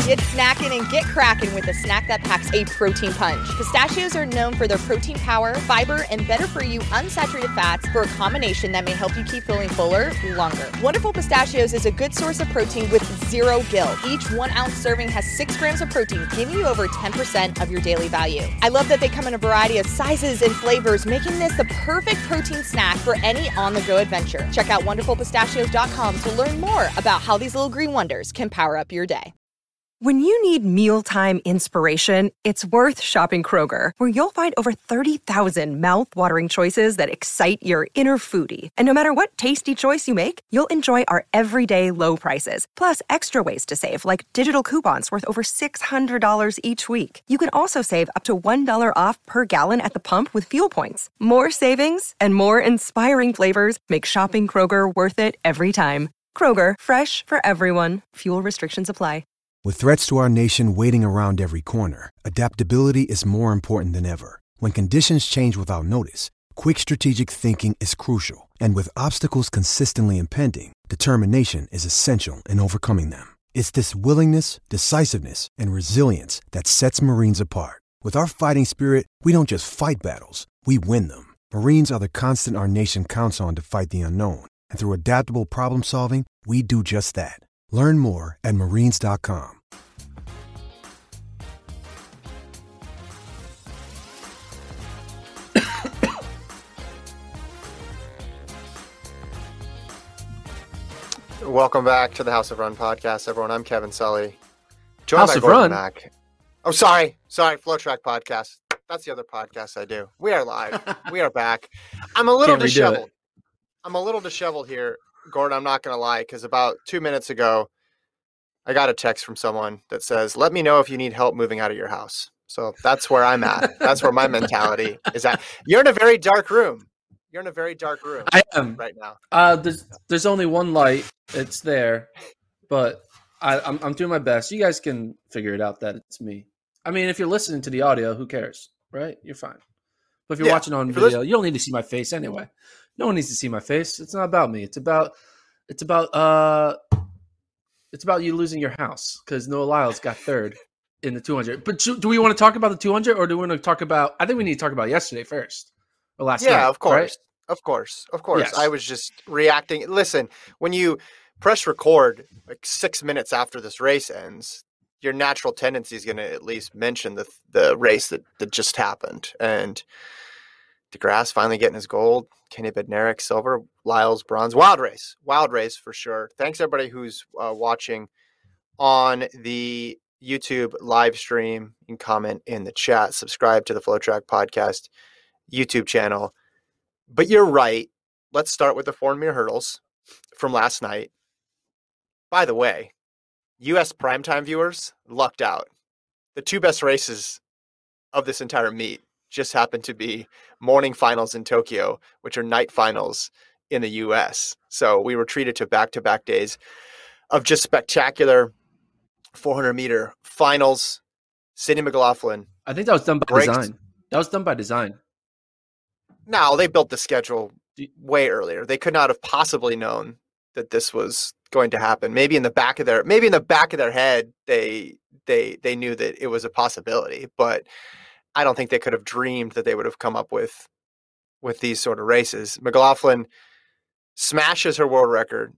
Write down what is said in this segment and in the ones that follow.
Get snacking and get cracking with a snack that packs a protein punch. Pistachios are known for their protein power, fiber, and better-for-you unsaturated fats for a combination that may help you keep feeling fuller longer. Wonderful Pistachios is a good source of protein with zero guilt. Each 1-ounce serving has 6 grams of protein, giving you over 10% of your daily value. I love that they come in a variety of sizes and flavors, making this the perfect protein snack for any on-the-go adventure. Check out wonderfulpistachios.com to learn more about how these little green wonders can power up your day. When you need mealtime inspiration, it's worth shopping Kroger, where you'll find over 30,000 mouth-watering choices that excite your inner foodie. And no matter what tasty choice you make, you'll enjoy our everyday low prices, plus extra ways to save, like digital coupons worth over $600 each week. You can also save up to $1 off per gallon at the pump with fuel points. More savings and more inspiring flavors make shopping Kroger worth it every time. Kroger, fresh for everyone. Fuel restrictions apply. With threats to our nation waiting around every corner, adaptability is more important than ever. When conditions change without notice, quick strategic thinking is crucial. And with obstacles consistently impending, determination is essential in overcoming them. It's this willingness, decisiveness, and resilience that sets Marines apart. With our fighting spirit, we don't just fight battles, we win them. Marines are the constant our nation counts on to fight the unknown. And through adaptable problem solving, we do just that. Learn more at marines.com. Welcome back to the House of Run podcast, everyone. I'm Kevin Sully. Joined House by of Gordon Run? Mack. Oh, sorry. Flow Track podcast. That's the other podcast I do. We are live. We are back. I'm a little Can't redo disheveled. it. I'm a little disheveled here, Gordon. I'm not going to lie, because about 2 minutes ago, I got a text from someone that says, "Let me know if you need help moving out of your house." So that's where I'm at. That's where my mentality is at. You're in a very dark room. You're in a very dark room. I am right now. There's only one light. It's there, but I'm doing my best. You guys can figure it out that it's me. I mean, if you're listening to the audio, who cares, right? You're fine. But if you're watching on video, you don't need to see my face anyway. No one needs to see my face. It's not about me. It's about you losing your house because Noah Lyles got third in the 200. But do we want to talk about the 200 or do we want to talk about? I think we need to talk about yesterday first or last night. Yeah, of course. Right? Of course. Yes. I was just reacting. Listen, when you press record like 6 minutes after this race ends, your natural tendency is going to at least mention the race that just happened. And DeGrasse finally getting his gold, Kenny Bednarik silver, Lyles bronze. Wild race for sure. Thanks everybody who's watching on the YouTube live stream. You can comment in the chat, subscribe to the Flow Track podcast YouTube channel. But you're right. Let's start with the 400-meter hurdles from last night. By the way, U.S. primetime viewers lucked out. The two best races of this entire meet just happened to be morning finals in Tokyo, which are night finals in the U.S. So we were treated to back-to-back days of just spectacular 400-meter finals. Sydney McLaughlin. I think that was done by design. That was done by design. No, they built the schedule way earlier. They could not have possibly known that this was going to happen. Maybe in the back of their head, they knew that it was a possibility, but I don't think they could have dreamed that they would have come up with these sort of races. McLaughlin smashes her world record,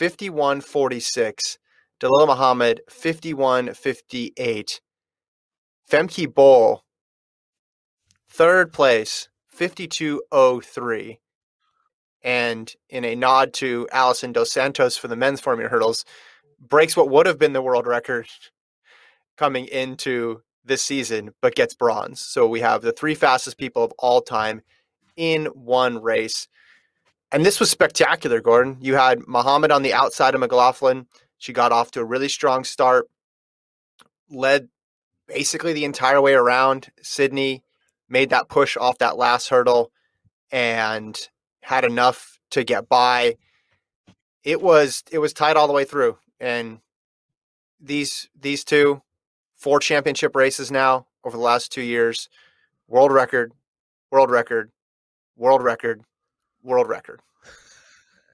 51:46. Dalilah Muhammad, 51:58. Femke Bol, third place, 52:03. And in a nod to Alison Dos Santos for the men's 400-meter hurdles, breaks what would have been the world record coming into this season, but gets bronze. So we have the three fastest people of all time in one race. And this was spectacular, Gordon. You had Muhammad on the outside of McLaughlin. She got off to a really strong start, led basically the entire way around. Sydney made that push off that last hurdle and had enough to get by. It was tight all the way through. And these two, 4 championship races now over the last 2 years, world record, world record, world record, world record.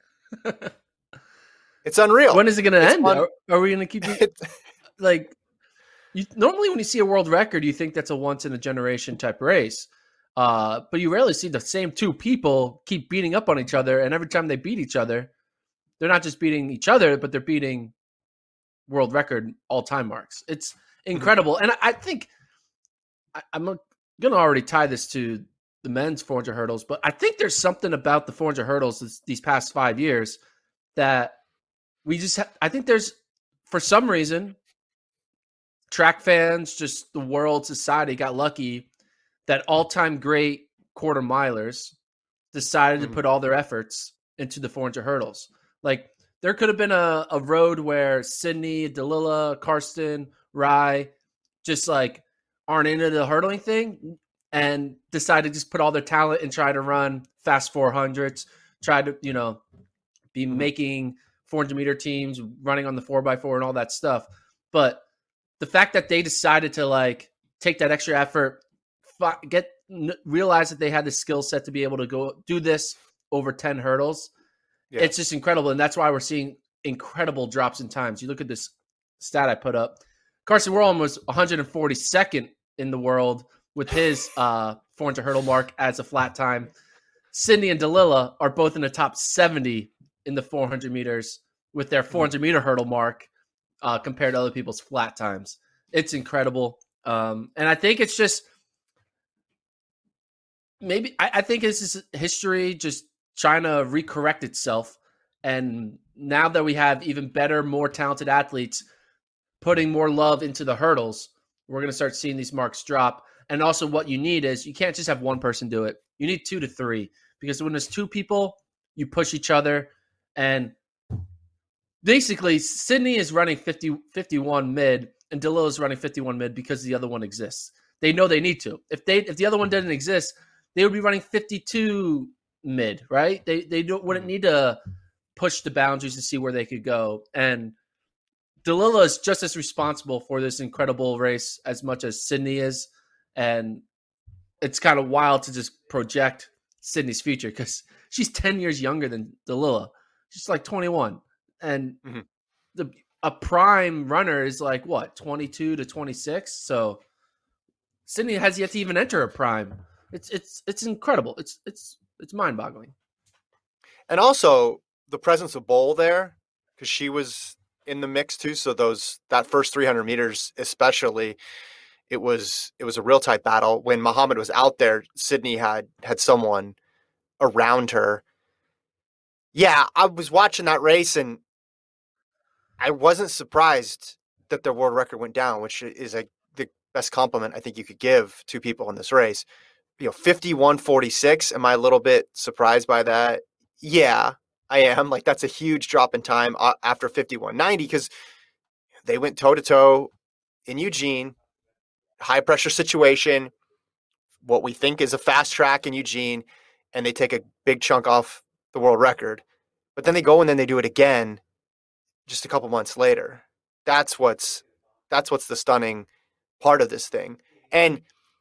It's unreal. When is it going to end? Are we going to keep like Normally when you see a world record, you think that's a once in a generation type race. But you rarely see the same two people keep beating up on each other. And every time they beat each other, they're not just beating each other, but they're beating world record all-time marks. It's incredible. And I think I'm going to already tie this to the men's 400 hurdles, but I think there's something about the 400 hurdles these past 5 years that we just I think there's, for some reason, track fans, just the world, society got lucky that all-time great quarter milers decided to put all their efforts into the 400 hurdles. Like, there could have been a road where Sydney, Dalila, Karsten, Rye just like aren't into the hurdling thing and decide to just put all their talent and try to run fast 400s, try to, be making 400-meter teams, running on the 4x4 and all that stuff. But the fact that they decided to like take that extra effort, realize that they had the skill set to be able to go do this over 10 hurdles. Yeah. It's just incredible. And that's why we're seeing incredible drops in times. You look at this stat I put up. Karsten Warholm was 142nd in the world with his 400 hurdle mark as a flat time. Sydney and Dalila are both in the top 70 in the 400 meters with their 400 meter hurdle mark compared to other people's flat times. It's incredible. And I think it's just I think this is history just trying to recorrect itself. And now that we have even better, more talented athletes putting more love into the hurdles, we're going to start seeing these marks drop. And also what you need is you can't just have one person do it. You need 2 to 3, because when there's 2 people, you push each other. And basically Sydney is running 51 mid and Dalila is running 51 mid because the other one exists. They know they need to. If the other one didn't exist, they would be running 52 mid, right? They wouldn't need to push the boundaries to see where they could go. And Dalila is just as responsible for this incredible race as much as Sydney is. And it's kind of wild to just project Sydney's future because she's 10 years younger than Dalila. She's like 21. And a prime runner is like, what, 22 to 26? So Sydney has yet to even enter a prime. It's incredible. It's mind-boggling. And also the presence of Bol there, because she was in the mix too. So that first 300 meters, especially, it was a real tight battle. When Muhammad was out there, Sydney had someone around her. Yeah, I was watching that race and I wasn't surprised that their world record went down, which is the best compliment I think you could give to people in this race. 51:46. Am I a little bit surprised by that? Yeah, I am. Like, that's a huge drop in time after 51:90 because they went toe to toe in Eugene, high pressure situation, what we think is a fast track in Eugene, and they take a big chunk off the world record. But then they go and then they do it again just a couple months later. That's what's the stunning part of this thing. And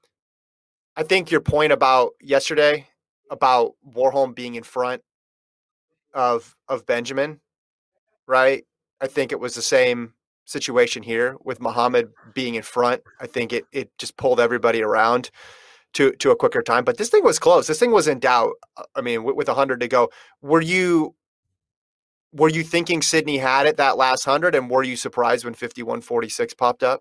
I think your point about yesterday about Warholm being in front of Benjamin, right? I think it was the same situation here with Muhammad being in front. I think it just pulled everybody around to a quicker time. But this thing was close. This thing was in doubt. I mean, with 100 to go, were you thinking Sydney had it that last 100, and were you surprised when 51:46 popped up?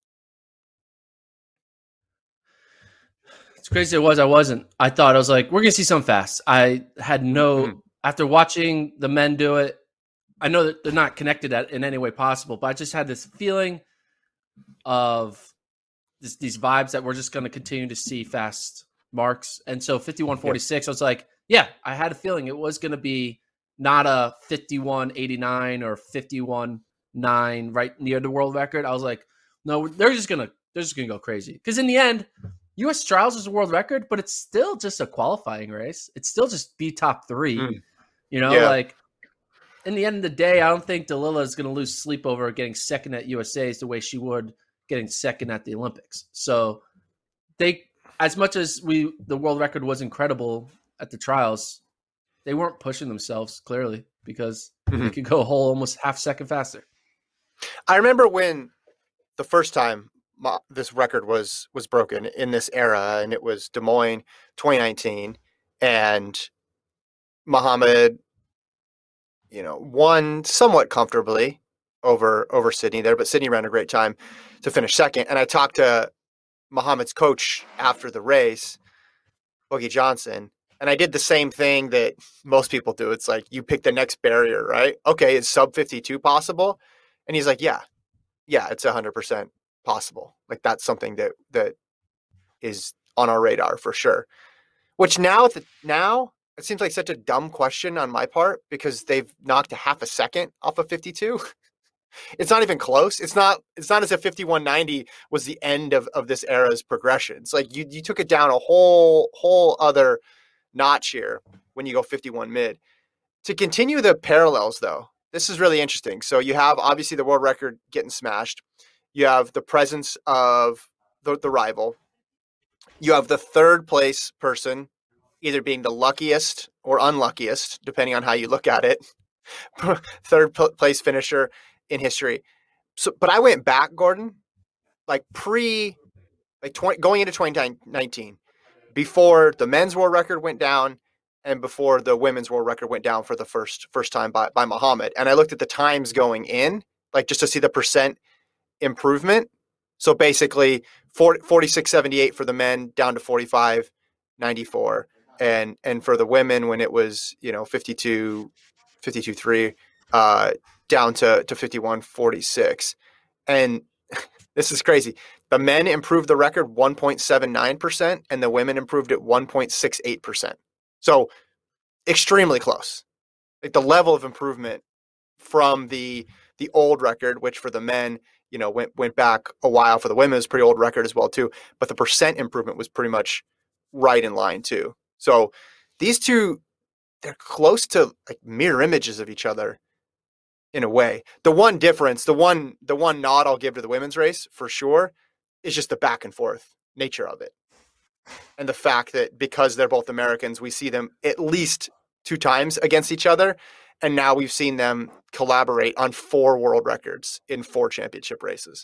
It's crazy. I wasn't. I was like, we're going to see something fast. I had after watching the men do it, I know that they're not connected in any way possible, but I just had this feeling of these vibes that we're just going to continue to see fast marks. And so 51:46, I was like, yeah, I had a feeling it was going to be not a 51:89 or 51:9 right near the world record. I was like, no, they're just gonna go crazy. Because in the end, U.S. Trials is a world record, but it's still just a qualifying race. It's still just be top 3. Like in the end of the day, I don't think Dalila is going to lose sleep over getting second at USA's the way she would getting second at the Olympics. So as much as the world record was incredible at the trials, they weren't pushing themselves clearly because they could go a whole almost half second faster. I remember when the first time this record was broken in this era, and it was Des Moines 2019, and Muhammad, won somewhat comfortably over Sydney there, but Sydney ran a great time to finish second. And I talked to Muhammad's coach after the race, Boogie Johnson, and I did the same thing that most people do. It's like you pick the next barrier, right? Okay, is sub 52 possible? And he's like, yeah, it's 100% possible. Like that's something that is on our radar for sure. Which now it seems like such a dumb question on my part because they've knocked a half a second off of 52. It's not even close. It's not as if 51.90 was the end of this era's progression. It's like you took it down a whole other notch here when you go 51 mid. To continue the parallels though, this is really interesting. So you have obviously the world record getting smashed. You have the presence of the rival. You have the third place person either being the luckiest or unluckiest, depending on how you look at it. Third place finisher in history. So, but I went back, Gordon, going into 2019, before the men's world record went down and before the women's world record went down for the first time by Muhammad. And I looked at the times going in, just to see the percent improvement. So basically 46.78 for the men down to 45.94. And for the women, when it was, 52.3, down to 51.46. And this is crazy. The men improved the record 1.79% and the women improved it 1.68%. So extremely close. Like the level of improvement from the old record, which for the men, went back a while. For the women, it was a pretty old record as well too. But the percent improvement was pretty much right in line too. So these two, they're close to like mirror images of each other in a way. The one difference, the one nod I'll give to the women's race for sure is just the back and forth nature of it. And the fact that because they're both Americans, we see them at least 2 times against each other. And now we've seen them collaborate on 4 world records in 4 championship races.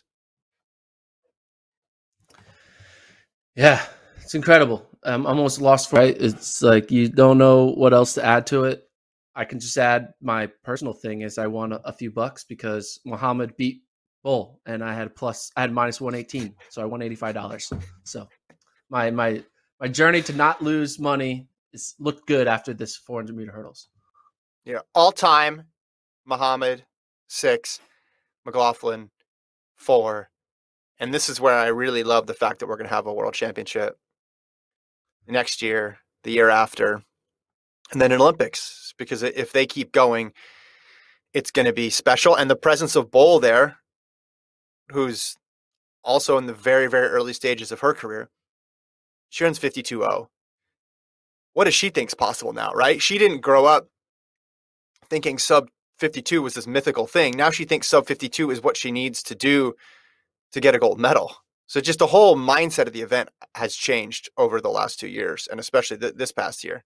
Yeah, it's incredible. I'm almost lost for it. It's like you don't know what else to add to it. I can just add my personal thing is I won a few bucks because Muhammad beat Bull and I had minus 118. So I won $85. So my journey to not lose money looked good after this 400 meter hurdles. Yeah. All time, Muhammad 6, McLaughlin 4. And this is where I really love the fact that we're going to have a world championship next year, the year after, and then an Olympics, because if they keep going, it's going to be special. And the presence of Bull there, who's also in the very, very early stages of her career, she runs 52.0. What does she think's possible now, right? She didn't grow up thinking sub 52 was this mythical thing. Now she thinks sub 52 is what she needs to do to get a gold medal. So just the whole mindset of the event has changed over the last 2 years, and especially this past year.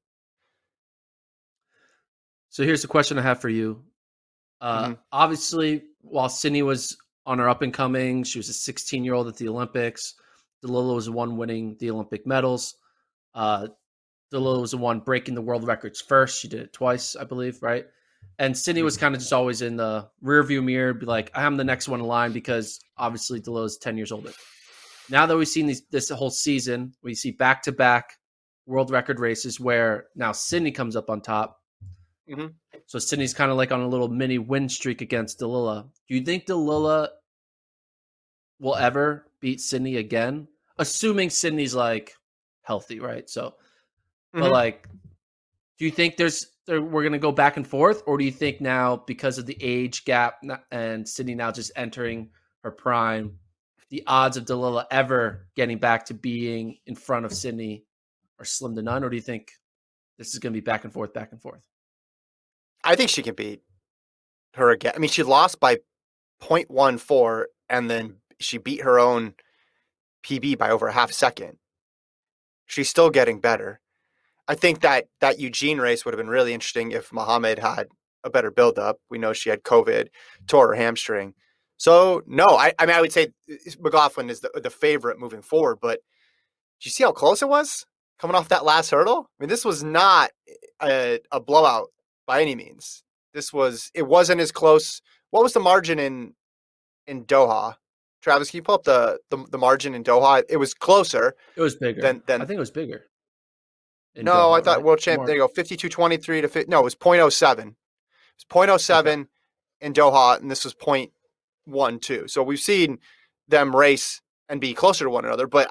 So here's the question I have for you. Obviously, while Sydney was on her up and coming, she was a 16-year-old at the Olympics. Dalilah was the one winning the Olympic medals. Dalilah was the one breaking the world records first. She did it twice, I believe, right? And Sydney was kind of just always in the rearview mirror, be like, I'm the next one in line because obviously Dalilah is 10 years older. Now that we've seen this whole season, we see back-to-back world record races where now Sydney comes up on top. Mm-hmm. So Sydney's kind of like on a little mini win streak against Dalilah. Do you think Dalilah will ever beat Sydney again? Assuming Sydney's like healthy, right? So, but like, do you think we're going to go back and forth? Or do you think now because of the age gap and Sydney now just entering her prime, the odds of Dalilah ever getting back to being in front of Sydney are slim to none? Or do you think this is going to be back and forth, back and forth? I think she can beat her again. I mean, she lost by 0.14 and then she beat her own PB by over a half second. She's still getting better. I think that Eugene race would have been really interesting if Muhammad had a better buildup. We know she had COVID, tore her hamstring. So no, I mean I would say McLaughlin is the favorite moving forward, but did you see how close it was coming off that last hurdle? I mean, this was not a blowout by any means. It wasn't as close. What was the margin in Doha? Travis, can you pull up the margin in Doha? It was closer. It was bigger. Than I think it was bigger. No, Doha, I thought world champ. There you go, 52.23 to 50. No, it was 0.07. It was 0.07 in Doha, and this was 0.12. So we've seen them race and be closer to one another. But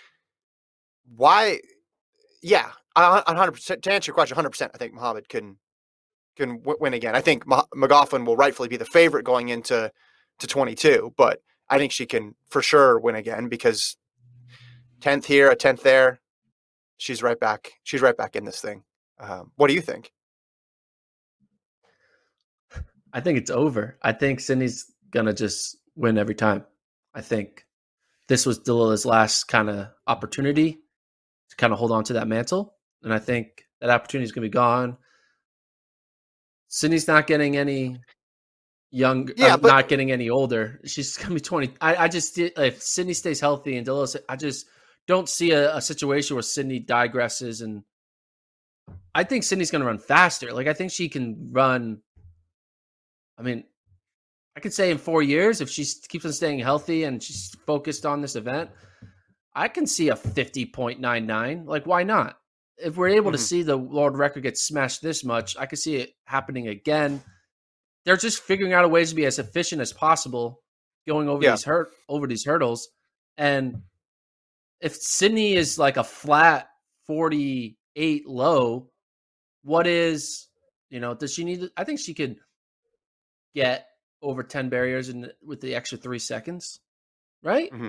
yeah, 100%. To answer your question, 100%. I think Muhammad can win again. I think McLaughlin will rightfully be the favorite going into 22, but I think she can for sure win again because 10th here, a 10th there. She's right back. She's right back in this thing. What do you think? I think it's over. I think Sydney's gonna just win every time. I think this was Dalila's last kind of opportunity to kind of hold on to that mantle, and I think that opportunity is gonna be gone. Sydney's not getting any younger, not getting any older. She's gonna be 20. I just, if Sydney stays healthy and Dalila, I just don't see a situation where Sydney digresses, and I think Sydney's gonna run faster. Like I think she can run. I mean, I could say in 4 years, if she keeps on staying healthy and she's focused on this event, I can see a 50.99. Like, why not? If we're able to see the world record get smashed this much, I could see it happening again. They're just figuring out a ways to be as efficient as possible going over these hurdles. And if Sydney is like a flat 48 low, what is, does she need? I think she could get over 10 barriers with the extra 3 seconds, right? Mm-hmm.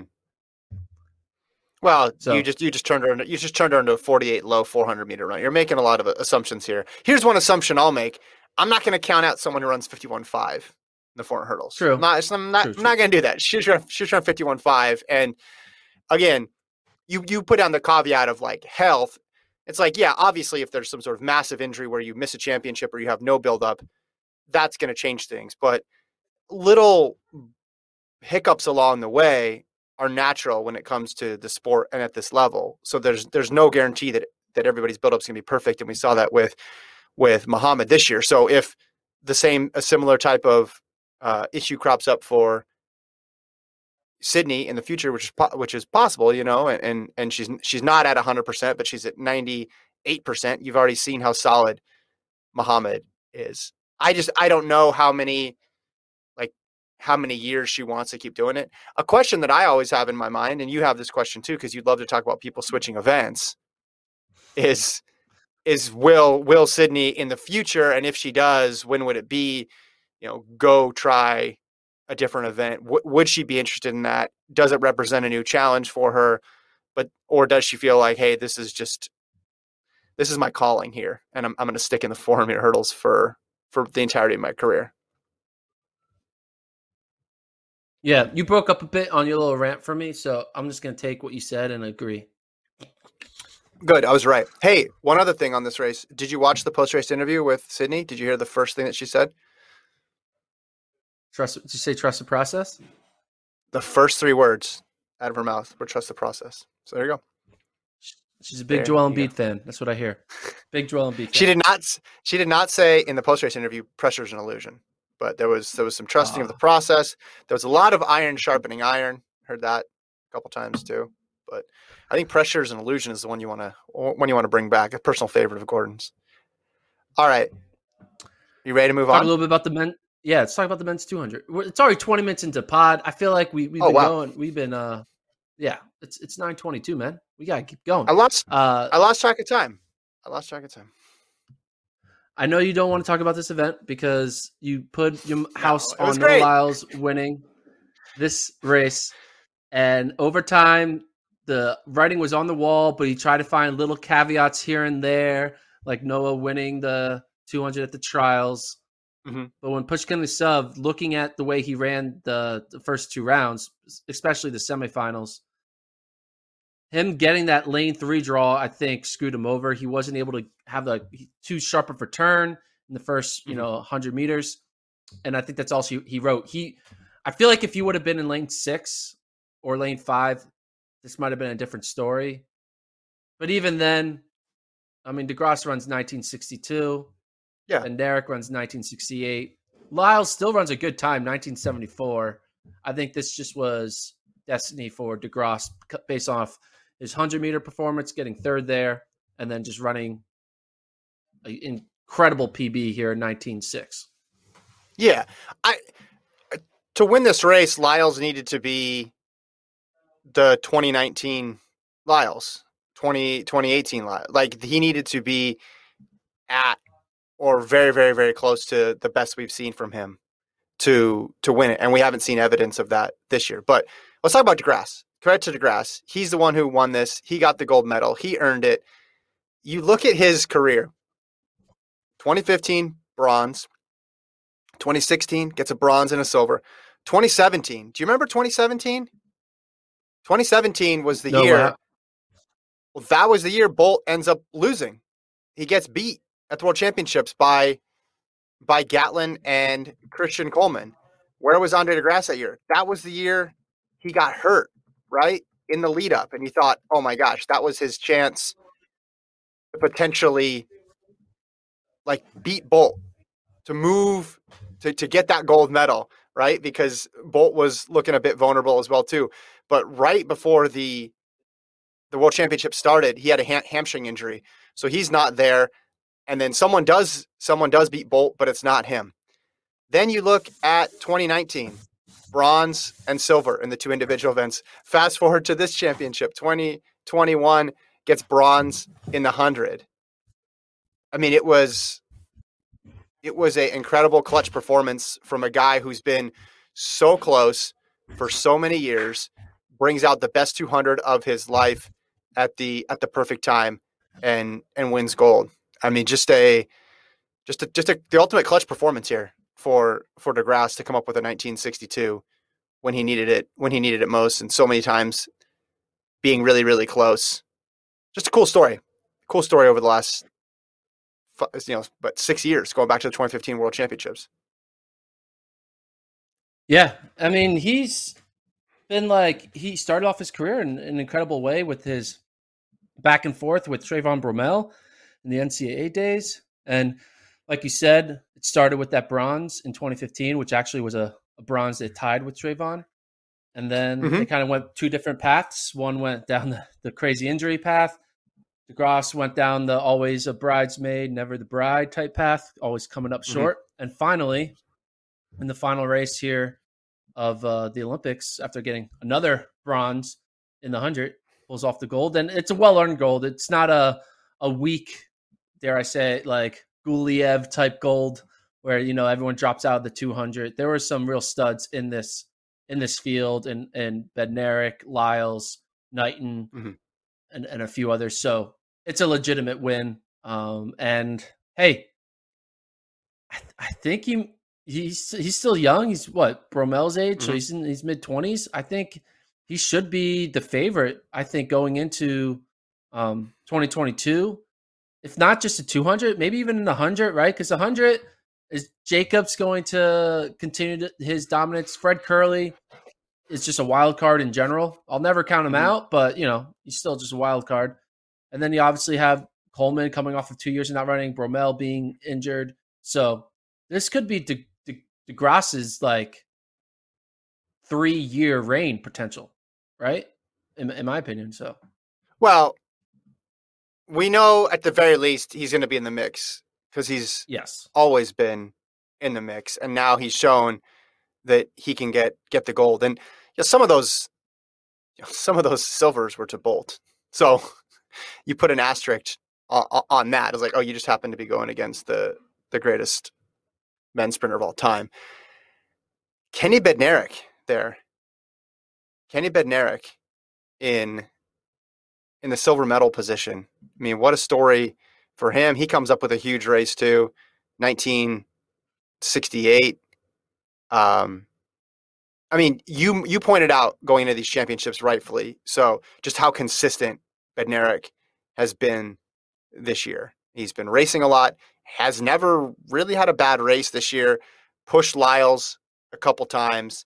Well, so, you just turned her into a 48 low 400 meter run. You're making a lot of assumptions here. Here's one assumption I'll make. I'm not going to count out someone who runs 51.5 in the 400 hurdles. True. I'm not going to do that. She's run 51.5. And again, you put down the caveat of like health. It's like, yeah, obviously if there's some sort of massive injury where you miss a championship or you have no buildup, that's going to change things. But little hiccups along the way are natural when it comes to the sport and at this level. So there's no guarantee that everybody's build-up is going to be perfect. And we saw that with Muhammad this year. So if a similar type of issue crops up for Sydney in the future, which is possible, and she's not at 100%, but she's at 98%. You've already seen how solid Muhammad is. I don't know how many years she wants to keep doing it. A question that I always have in my mind, and you have this question too, because you'd love to talk about people switching events, is will Sydney in the future, and if she does, when would it be, go try a different event? Would she be interested in that? Does it represent a new challenge for her? Or does she feel like, hey, this is my calling here, and I'm going to stick in the 400 hurdles for the entirety of my career? Yeah, you broke up a bit on your little rant for me, so I'm just going to take what you said and agree. Good, I was right. Hey, one other thing on this race. Did you watch the post-race interview with Sydney? Did you hear the first thing that she said? Did you say trust the process? The first 3 words out of her mouth were trust the process. So there you go. She's a big Joel Embiid fan. That's what I hear. Big Joel Embiid She fan. did not say in the post-race interview, pressure is an illusion. But there was some trusting of the process. There was a lot of iron sharpening iron. Heard that a couple times too. But I think pressure is an illusion is the one you want to bring back. A personal favorite of Gordon's. All right, you ready to move on? Talk a little bit about the men. Yeah, let's talk about the men's 200. It's already 20 minutes into pod. I feel like we've been going. We've been it's 9:22, man. We gotta keep going. I lost track of time. I know you don't want to talk about this event because you put your house on Noah Lyles winning this race. And over time, the writing was on the wall, but he tried to find little caveats here and there, like Noah winning the 200 at the trials. Mm-hmm. But when push came to shove, looking at the way he ran the first 2 rounds, especially the semifinals, him getting that lane 3 draw, I think, screwed him over. He wasn't able to have too sharp of a turn in the first, 100 meters. And I think that's all he wrote. I feel like if you would have been in lane 6 or lane 5, this might have been a different story. But even then, I mean, DeGrasse runs 1962. Yeah. Bednarik runs 1968. Lyles still runs a good time, 1974. I think this just was destiny for DeGrasse based off his 100-meter performance, getting third there, and then just running an incredible PB here in 19.6. Yeah. To win this race, Lyles needed to be the 2019 Lyles, 2018 Lyles. Like, he needed to be at or very, very, very close to the best we've seen from him to win it. And we haven't seen evidence of that this year. But let's talk about DeGrasse. Credit to DeGrasse. He's the one who won this. He got the gold medal. He earned it. You look at his career. 2015, bronze. 2016, gets a bronze and a silver. 2017, do you remember 2017? 2017 was the year. Well, that was the year Bolt ends up losing. He gets beat at the World Championships by Gatlin and Christian Coleman. Where was Andre DeGrasse that year? That was the year he got hurt, right? In the lead up. And he thought, oh my gosh, that was his chance to potentially like beat Bolt, to move, to get that gold medal, right? Because Bolt was looking a bit vulnerable as well too. But right before the World Championship started, he had a hamstring injury. So he's not there. And then someone does beat Bolt, but it's not him. Then you look at 2019, bronze and silver in the two individual events. Fast forward to this championship, 2021 gets bronze in the 100. I mean, it was an incredible clutch performance from a guy who's been so close for so many years, brings out the best 200 of his life at the perfect time and wins gold. I mean, just the ultimate clutch performance here for DeGrasse to come up with a 1962 when he needed it most, and so many times being really, really close. Just a cool story over the last 6 years, going back to the 2015 World Championships. Yeah, I mean, he's been he started off his career in an incredible way with his back and forth with Trayvon Bromell in the NCAA days. And like you said, it started with that bronze in 2015, which actually was a bronze that tied with Trayvon. And then they kind of went two different paths. One went down the crazy injury path. DeGrasse went down the always a bridesmaid, never the bride type path, always coming up short. And finally, in the final race here of the Olympics, after getting another bronze in the 100, pulls off the gold. And it's a well-earned gold. It's not a weak, dare I say, like Guliev type gold where, everyone drops out of the 200. There were some real studs in this field, and Bednarik, Lyles, Knighton, and a few others. So it's a legitimate win. And hey, I think he's still young. He's what, Bromell's age? So he's mid-20s. I think he should be the favorite, I think, going into 2022. If not just a 200, maybe even in the 100, right? Because 100 is Jacobs going to continue his dominance. Fred Curley is just a wild card in general. I'll never count him out, but he's still just a wild card. And then you obviously have Coleman coming off of 2 years of not running, Bromell being injured. So this could be DeGrasse's 3-year reign potential, right? In my opinion. So, well, we know at the very least he's going to be in the mix because he's always been in the mix, and now he's shown that he can get the gold. And some of those silvers were to Bolt, so you put an asterisk on that. It's like, oh, you just happen to be going against the greatest men's sprinter of all time. Kenny Bednarik there. Kenny Bednarik in the silver medal position. I mean, what a story for him. He comes up with a huge race too, 1968. I mean, you pointed out going into these championships rightfully, so just how consistent Bednarik has been this year. He's been racing a lot, has never really had a bad race this year, pushed Lyles a couple times,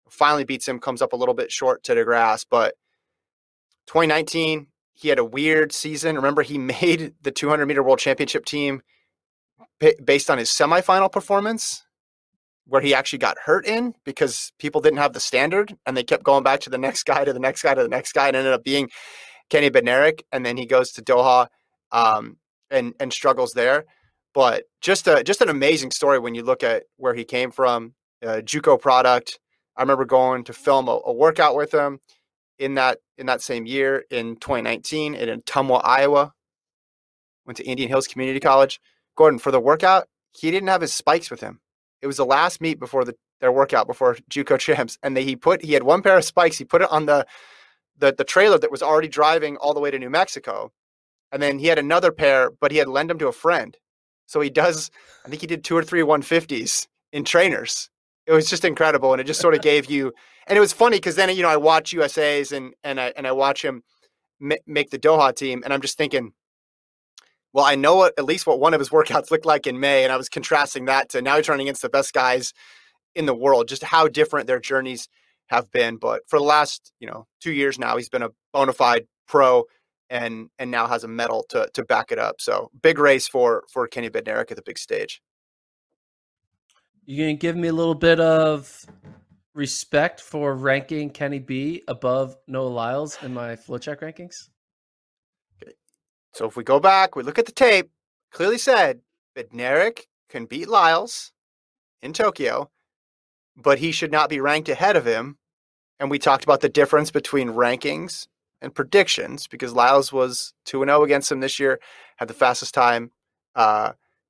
finally beats him, comes up a little bit short to DeGrasse. But 2019, he had a weird season. Remember, he made the 200-meter world championship team based on his semifinal performance, where he actually got hurt in because people didn't have the standard, and they kept going back to the next guy, to the next guy, to the next guy, and ended up being Kenny Bednarek. And then he goes to Doha and struggles there. But just an amazing story when you look at where he came from, JUCO product. I remember going to film a workout with him in that same year in 2019 in Ottumwa, Iowa. Went to Indian Hills Community College. Gordon, for the workout, he didn't have his spikes with him. It was the last meet before their workout before JUCO champs, and he had one pair of spikes. He put it on the trailer that was already driving all the way to New Mexico, and then he had another pair, but he had lent them to a friend. So I think he did 2 or 3 150s in trainers. It was just incredible, and it just sort of gave you. And it was funny because then I watch USA's and I watch him make the Doha team, and I'm just thinking, well, I know at least what one of his workouts looked like in May, and I was contrasting that to now he's running against the best guys in the world, just how different their journeys have been. But for the last 2 years now, he's been a bona fide pro and now has a medal to back it up. So big race for Kenny Bednarek at the big stage. You gonna give me a little bit of respect for ranking Kenny B above Noah Lyles in my FloCheck rankings? So if we go back, we look at the tape, clearly said Bednarek can beat Lyles in Tokyo, but he should not be ranked ahead of him. And we talked about the difference between rankings and predictions because Lyles was 2-0 against him this year, had the faster time of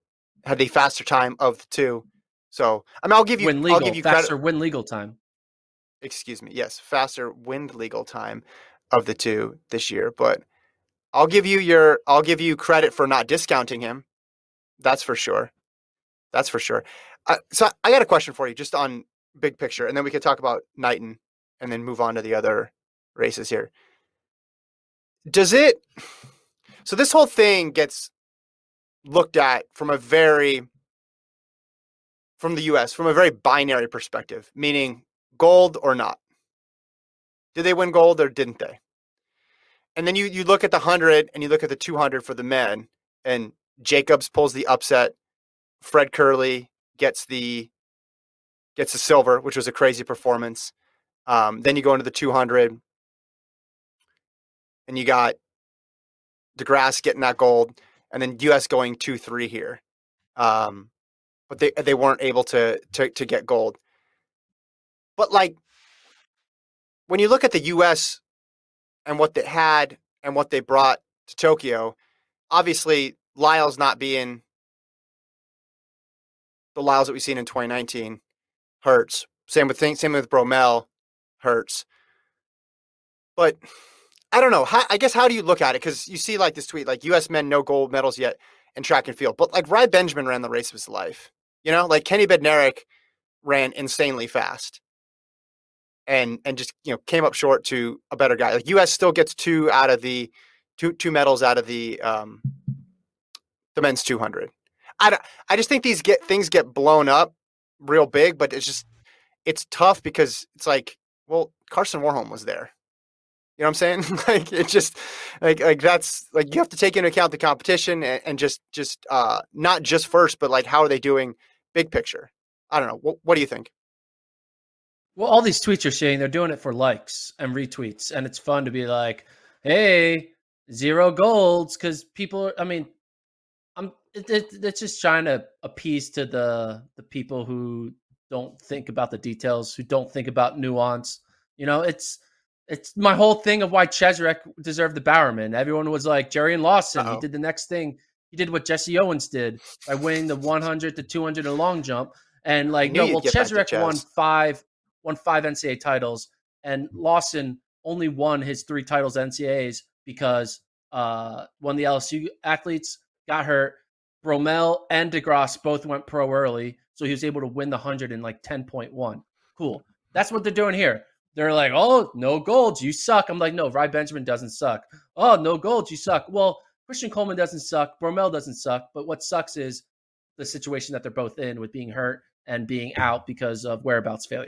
the two. So I'll give you faster win legal time. Excuse me. Yes, faster win legal time of the two this year, but I'll give you credit for not discounting him. That's for sure. So I got a question for you just on big picture, and then we can talk about Knighton and then move on to the other races here. So this whole thing gets looked at from the US, from a very binary perspective, meaning gold or not. Did they win gold or didn't they? And then you look at the 100 and you look at the 200 for the men, and Jacobs pulls the upset. Fred Kerley gets the silver, which was a crazy performance. Then you go into the 200 and you got DeGrasse getting that gold, and then US going 2-3 here. But they weren't able to get gold. But like when you look at the US and what they had and what they brought to Tokyo, obviously Lyles not being the Lyles that we've seen in 2019 hurts. Same with Bromell hurts. But I don't know. How do you look at it? Because you see like this tweet, like U.S. men no gold medals yet in track and field. But like Rai Benjamin ran the race of his life. Like Kenny Bednarek ran insanely fast. And just came up short to a better guy. Like U.S. still gets two medals out of the men's 200. I just think things get blown up real big, but it's tough because it's like, well, Carson Warholm was there. You know what I'm saying? Like it's just like that's like you have to take into account the competition and just not just first, but like how are they doing big picture? I don't know. What do you think? Well, all these tweets you're seeing, they're doing it for likes and retweets, and it's fun to be like, "Hey, 0 golds," because people. I mean, it's just trying to appease to the people who don't think about the details, who don't think about nuance. It's my whole thing of why Cheserek deserved the Bowerman. Everyone was like Jerry and Lawson. He did the next thing. He did what Jesse Owens did by winning the 100, the 200, and long jump. And Cheserek won five NCAA titles, and Lawson only won his 3 titles NCAAs because one of the LSU athletes got hurt. Bromell and DeGrasse both went pro early, so he was able to win the 100 in like 10.1. Cool. That's what they're doing here. They're like, oh, no golds, you suck. I'm like, no, Rai Benjamin doesn't suck. Oh, no golds, you suck. Well, Christian Coleman doesn't suck. Bromell doesn't suck. But what sucks is the situation that they're both in with being hurt and being out because of whereabouts failures.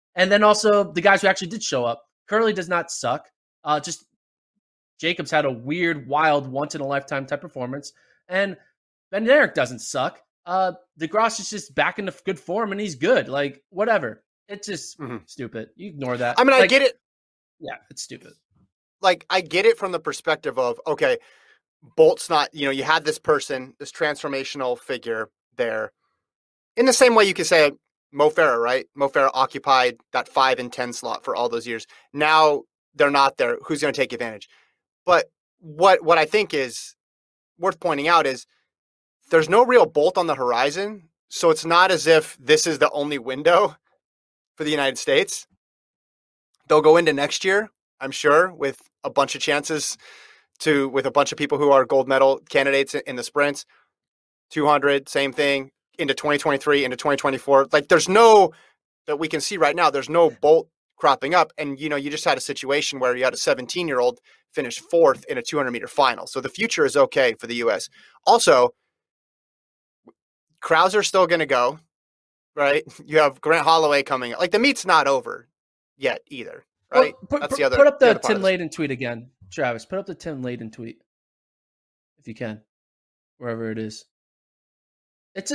And then also the guys who actually did show up. Curley does not suck. Just Jacobs had a weird, wild, once-in-a-lifetime type performance. And Benedict doesn't suck. DeGrasse is just back into good form, and he's good. Like, whatever. It's just stupid. You ignore that. I mean, like, I get it. Yeah, it's stupid. Like, I get it from the perspective of, okay, Bolt's not, you had this person, this transformational figure there. In the same way you could say Mo Farah, right? Mo Farah occupied that 5 and 10 slot for all those years. Now they're not there. Who's going to take advantage? But what I think is worth pointing out is there's no real Bolt on the horizon. So it's not as if this is the only window for the United States. They'll go into next year, I'm sure, with a bunch of chances with a bunch of people who are gold medal candidates in the sprints. 200, same thing, into 2023, into 2024. Like, there's no, that we can see right now, there's no Bolt cropping up. And, you just had a situation where you had a 17-year-old finish 4th in a 200-meter final. So the future is okay for the U.S. Also, Krauser's still going to go, right? You have Grant Holloway coming. Like, the meet's not over yet either, right? Well, That's the other. Put up the Tim Tim Layden tweet again, Travis. Put up the Tim Layden tweet if you can, wherever it is. It's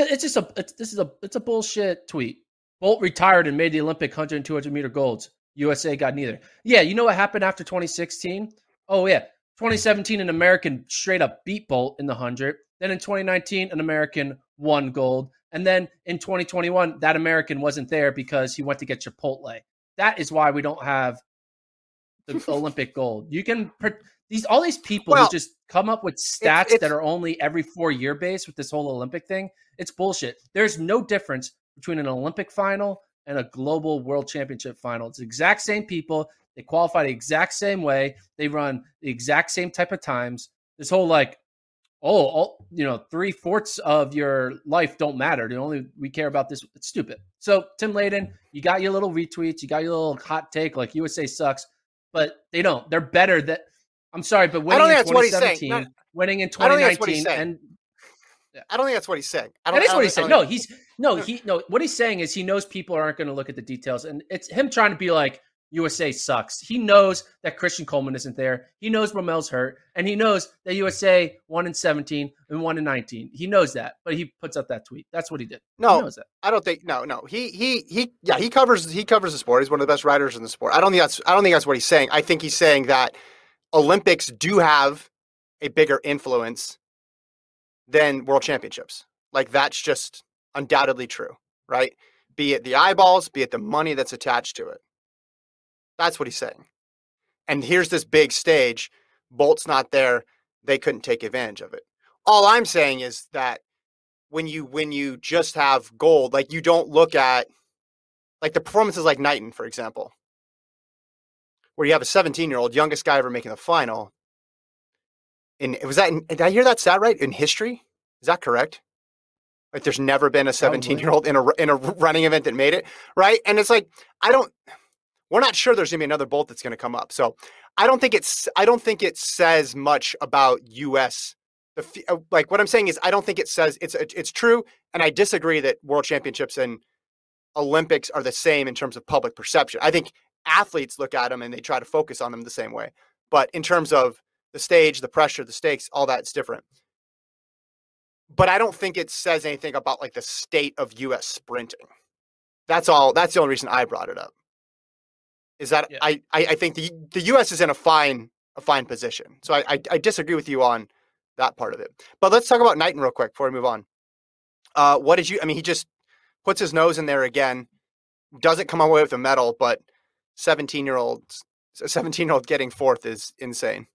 a bullshit tweet. Bolt retired and made the Olympic 100 and 200 meter golds. USA got neither. Yeah, you know what happened after 2016? Oh yeah, 2017 an American straight up beat Bolt in the 100. Then in 2019 an American won gold, and then in 2021 that American wasn't there because he went to get Chipotle. That is why we don't have the Olympic gold. You can all these people who just come up with stats that are only every 4-year base with this whole Olympic thing. It's bullshit. There's no difference between an Olympic final and a global world championship final. It's the exact same people. They qualify the exact same way. They run the exact same type of times. This whole 3/4 of your life don't matter. We care about this. It's stupid. So Tim Layden, you got your little retweets. You got your little hot take like USA sucks, but they don't. They're better than. I'm sorry, but winning in 2017, winning in 2019, and I don't think that's what he's saying. That is what he's saying. What he's saying is he knows people aren't going to look at the details, and it's him trying to be like USA sucks. He knows that Christian Coleman isn't there. He knows Romel's hurt, and he knows that USA won in 17 and won in 19. He knows that, but he puts up that tweet. That's what he did. No, he knows that. I don't think. No. He covers the sport. He's one of the best writers in the sport. I don't think that's what he's saying. I think he's saying that Olympics do have a bigger influence than world championships. Like, that's just undoubtedly true, right? Be it the eyeballs, be it the money that's attached to it. That's what he's saying. And here's this big stage. Bolt's not there. They couldn't take advantage of it. All I'm saying is that when you just have gold, like, you don't look at, like, the performances like Knighton, for example, where you have a 17-year-old, youngest guy ever making the final. Did I hear that stat right? In history? Is that correct? Like, there's never been a 17-year-old in a running event that made it, right? And it's like, we're not sure there's going to be another Bolt that's going to come up. So I don't think it says much about US. Like, what I'm saying is, I don't think it says it's true. And I disagree that world championships and Olympics are the same in terms of public perception. I think athletes look at them and they try to focus on them the same way. But in terms of the stage, the pressure, the stakes, all that's different. But I don't think it says anything about, like, the state of US sprinting. That's all. That's the only reason I brought it up. Is that I think the US is in a fine position. So I disagree with you on that part of it. But let's talk about Knighton real quick before we move on. He just puts his nose in there again, doesn't come away with a medal, but 17-year-old getting 4th is insane.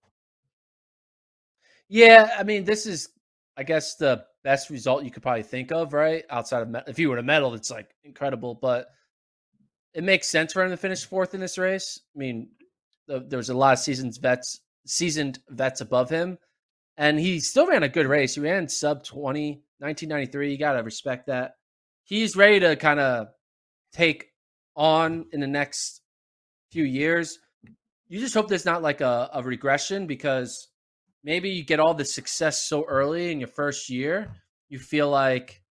Yeah, I mean, this is, I guess, the best result you could probably think of, right? Outside of if you were to medal, it's like incredible, but it makes sense for him to finish 4th in this race. I mean, there was a lot of seasoned vets above him, and he still ran a good race. He ran sub 20, 1993. You got to respect that. He's ready to kind of take on in the next few years. You just hope there's not like a regression, because maybe you get all the success so early in your first year, you feel like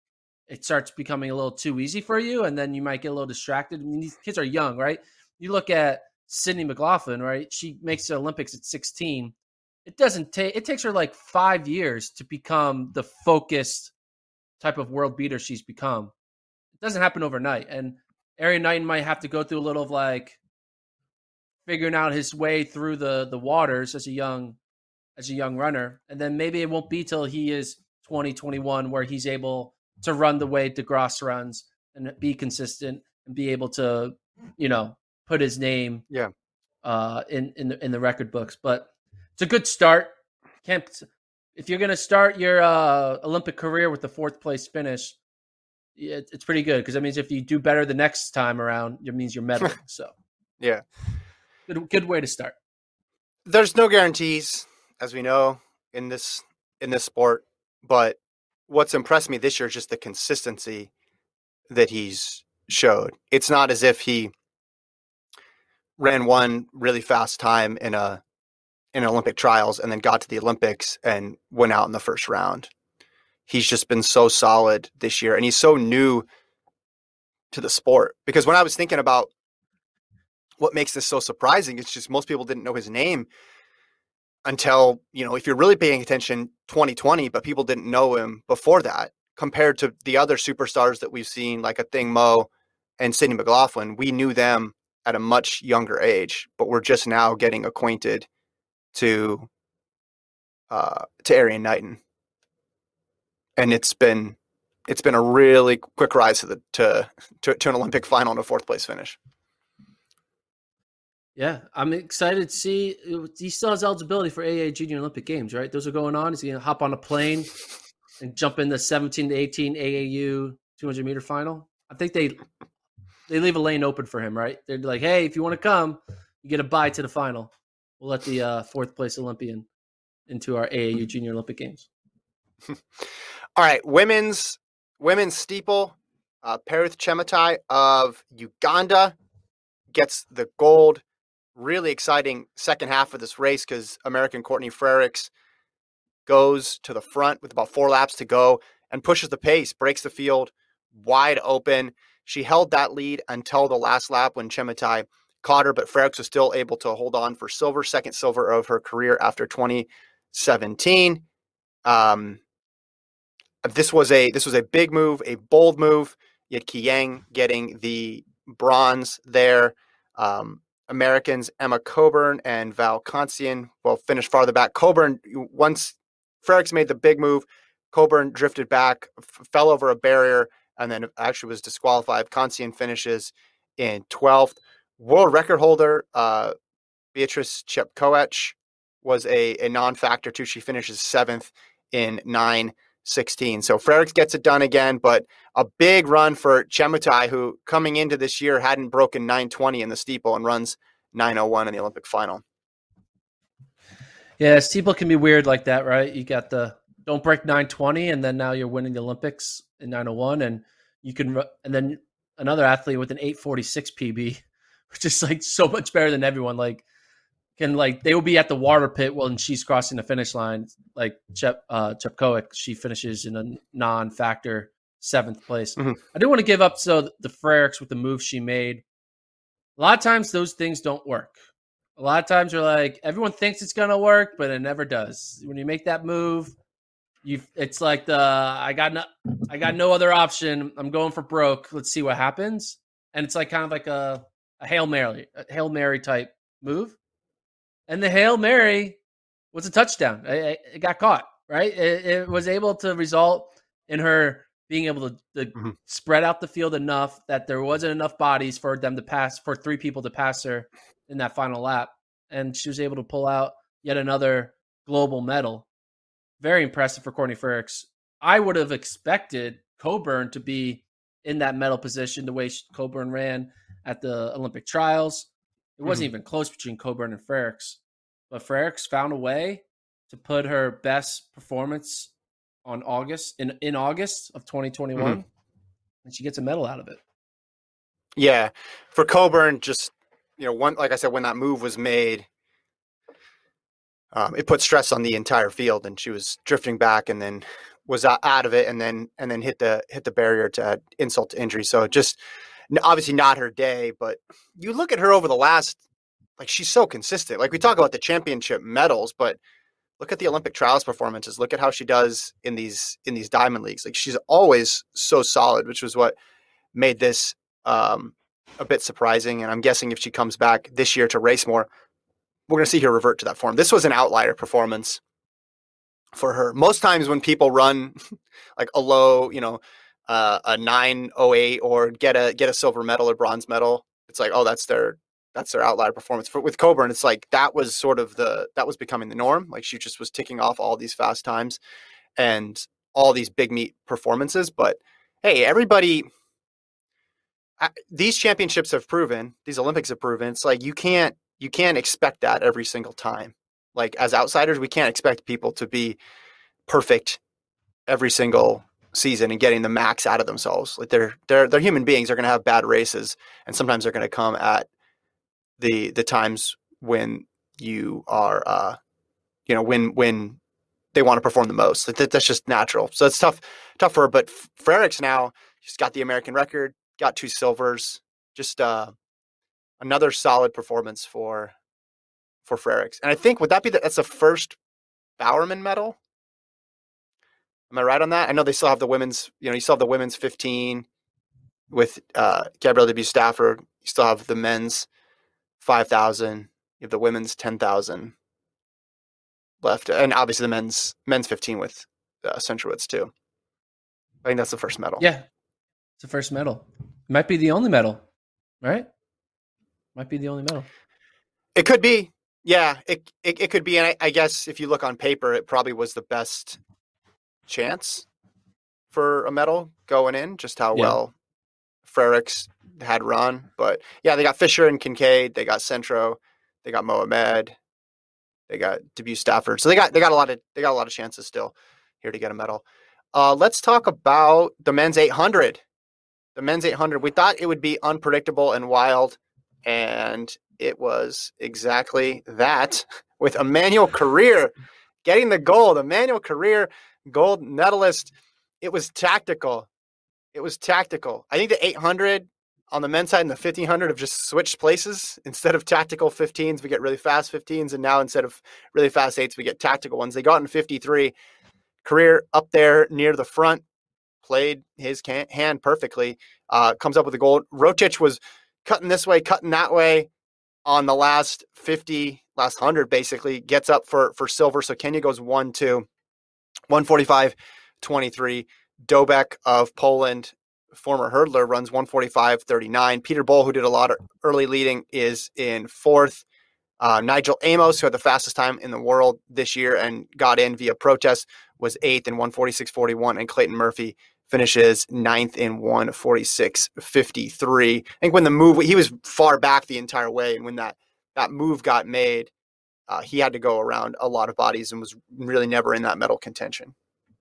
it starts becoming a little too easy for you, and then you might get a little distracted. I mean, these kids are young, right? You look at Sydney McLaughlin, right? She makes the Olympics at 16. It takes her like 5 years to become the focused type of world beater she's become. It doesn't happen overnight. And Erriyon Knighton might have to go through a little of like figuring out his way through the waters as a young runner. And then maybe it won't be till he is 20, 21 where he's able to run the way DeGrasse runs and be consistent and be able to, put his name in the record books. But it's a good start. If you're going to start your Olympic career with the 4th place finish, it's pretty good, because that means if you do better the next time around, it means you're medaling. So yeah, good way to start. There's no guarantees, as we know, in this sport, but what's impressed me this year is just the consistency that he's showed. It's not as if he ran one really fast time in Olympic trials and then got to the Olympics and went out in the first round. He's just been so solid this year, and he's so new to the sport. Because when I was thinking about what makes this so surprising, it's just most people didn't know his name until, if you're really paying attention, 2020, but people didn't know him before that. Compared to the other superstars that we've seen, like Athing Mu and Sydney McLaughlin, we knew them at a much younger age, but we're just now getting acquainted to Erriyon Knighton. And it's been a really quick rise to an Olympic final and a 4th place finish. Yeah, I'm excited to see. He still has eligibility for AAA Junior Olympic Games, right? Those are going on. Is he going to hop on a plane and jump in the 17 to 18 AAU 200-meter final? I think they leave a lane open for him, right? They're like, hey, if you want to come, you get a bye to the final. We'll let the 4th place Olympian into our AAU Junior Olympic Games. All right, women's steeple. Perith Chemutai of Uganda gets the gold. Really exciting second half of this race, because American Courtney Frerichs goes to the front with about 4 laps to go and pushes the pace, breaks the field wide open. She held that lead until the last lap when Chemutai caught her, but Frerichs was still able to hold on for silver, second silver of her career after 2017. This was a big move, a bold move. You had Kiyang getting the bronze there. Americans Emma Coburn and Val Kancian will finish farther back. Coburn, once Frerichs made the big move, Coburn drifted back, fell over a barrier, and then actually was disqualified. Kancian finishes in 12th. World record holder Beatrice Chepkoech was a non-factor too. She finishes 7th in 9:16. So Frerichs gets it done again, but a big run for Chemutai, who coming into this year hadn't broken 9:20 in the steeple and runs 9:01 in the Olympic final. Yeah, steeple can be weird like that, right? You got the don't break 9:20, and then now you're winning the Olympics in 9:01, and then another athlete with an 8:46 PB, which is like so much better than everyone. They will be at the water pit when she's crossing the finish line. Like Chepkoech, she finishes in a non-factor 7th place. Mm-hmm. I do want to give up the Frerichs with the move she made. A lot of times those things don't work. A lot of times you're like, everyone thinks it's going to work, but it never does. When you make that move, it's like I got no other option. I'm going for broke. Let's see what happens. And it's like kind of like a Hail Mary type move. And the Hail Mary was a touchdown. It got caught, right? It was able to result in her being able to mm-hmm. spread out the field enough that there wasn't enough bodies for them to pass, for 3 people to pass her in that final lap. And she was able to pull out yet another global medal. Very impressive for Courtney Frerichs. I would have expected Coburn to be in that medal position the way Coburn ran at the Olympic trials. It wasn't even close between Coburn and Frerichs. But Frerichs found a way to put her best performance on August of 2021, and she gets a medal out of it. Yeah. For Coburn, just, like I said, when that move was made, it put stress on the entire field, and she was drifting back and then was out of it and then hit the barrier to add insult to injury. So just obviously not her day, but you look at her over the last, like, she's so consistent. Like, we talk about the championship medals, but look at the Olympic trials performances. Look at how she does in these diamond leagues. Like, she's always so solid, which was what made this a bit surprising. And I'm guessing if she comes back this year to race more, we're going to see her revert to that form. This was an outlier performance for her. Most times when people run like a low, a 908 or get a silver medal or bronze medal, it's like, oh, that's their outlier performance. With Coburn, it's like that was becoming the norm. Like, she just was ticking off all these fast times and all these big meet performances. But hey, everybody, these championships have proven, these Olympics have proven, it's like you can't expect that every single time. Like, as outsiders, we can't expect people to be perfect every single season and getting the max out of themselves. Like, they're human beings. They're going to have bad races, and sometimes they're going to come at the times when you are, when they want to perform the most. Like, that's just natural. So it's tough for her. But Frerichs now, she's got the American record, got 2 silvers, just another solid performance for Frerichs. And I think, would that be that's the first Bowerman medal? Am I right on that? I know they still have the women's, you still have the women's 15 with Gabrielle Dubuis Stafford. You still have the men's 5,000. You have the women's 10,000 left. And obviously the men's 15 with Centrowitz too. I think that's the first medal. Yeah, it's the first medal. Might be the only medal, right? Might be the only medal. It could be. Yeah, it could be. And I guess if you look on paper, it probably was the best chance for a medal going in, just how well Frerichs had run. But yeah, they got Fisher and Kincaid, they got Centro, they got Mohamed, they got Dubuis Stafford. So they got a lot of chances still here to get a medal. Let's talk about the men's 800. The men's 800. We thought it would be unpredictable and wild, and it was exactly that, with Emmanuel Korir getting the gold. Emmanuel Korir, gold medalist. It was tactical. I think the 800 on the men's side and the 1500 have just switched places. Instead of tactical 15s, we get really fast 15s. And now instead of really fast 8s, we get tactical ones. They got in 53. Korir up there near the front, played his hand perfectly, comes up with a gold. Rocic was cutting this way, cutting that way on the last 50, last 100 basically, gets up for silver. So Kenya goes 1-2, 1:45.23. Dobek of Poland, former hurdler, runs 1:45.39. Peter Boll, who did a lot of early leading, is in 4th. Nigel Amos, who had the fastest time in the world this year and got in via protest, was 8th in 1:46.41. And Clayton Murphy finishes 9th in 1:46.53. I think when the move, he was far back the entire way, and when that move got made, he had to go around a lot of bodies and was really never in that medal contention.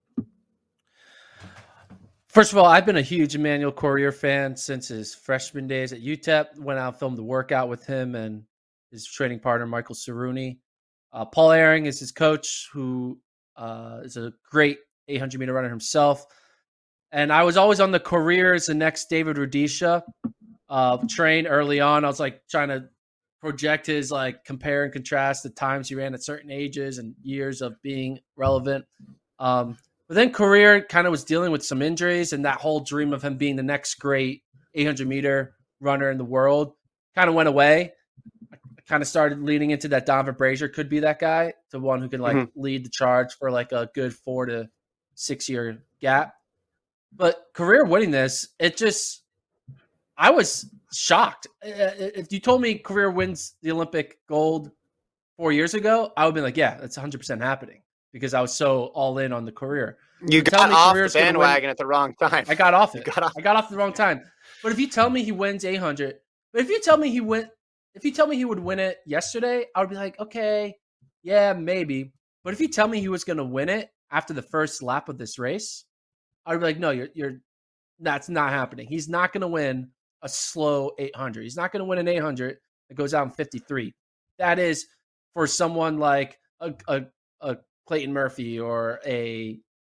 First of all, I've been a huge Emmanuel Korir fan since his freshman days at UTEP. Went out and filmed the workout with him and his training partner, Michael Cerrone. Paul Ehring is his coach, who is a great 800-meter runner himself. And I was always on the Korir as the next David Rudisha train early on. I was like trying to project his, like, compare and contrast the times he ran at certain ages and years of being relevant. But then Korir kind of was dealing with some injuries, and that whole dream of him being the next great 800-meter runner in the world kind of went away. I kind of started leaning into that Donovan Brazier could be that guy, the one who can lead the charge for like a good 4 to 6 year gap. But Korir winning this, I was shocked. If you told me Korir wins the Olympic gold 4 years ago, I would be like, yeah, that's 100% happening, because I was so all in on the Korir. You got off the bandwagon at the wrong time. I got off it. I got off the wrong time. But if you tell me he wins 800, if you tell me he would win it yesterday, I would be like, okay, yeah, maybe. But if you tell me he was going to win it after the first lap of this race, I would be like, no, that's not happening. He's not going to win a slow 800. He's not going to win an 800 that goes out in 53. That is for someone like a Clayton Murphy or a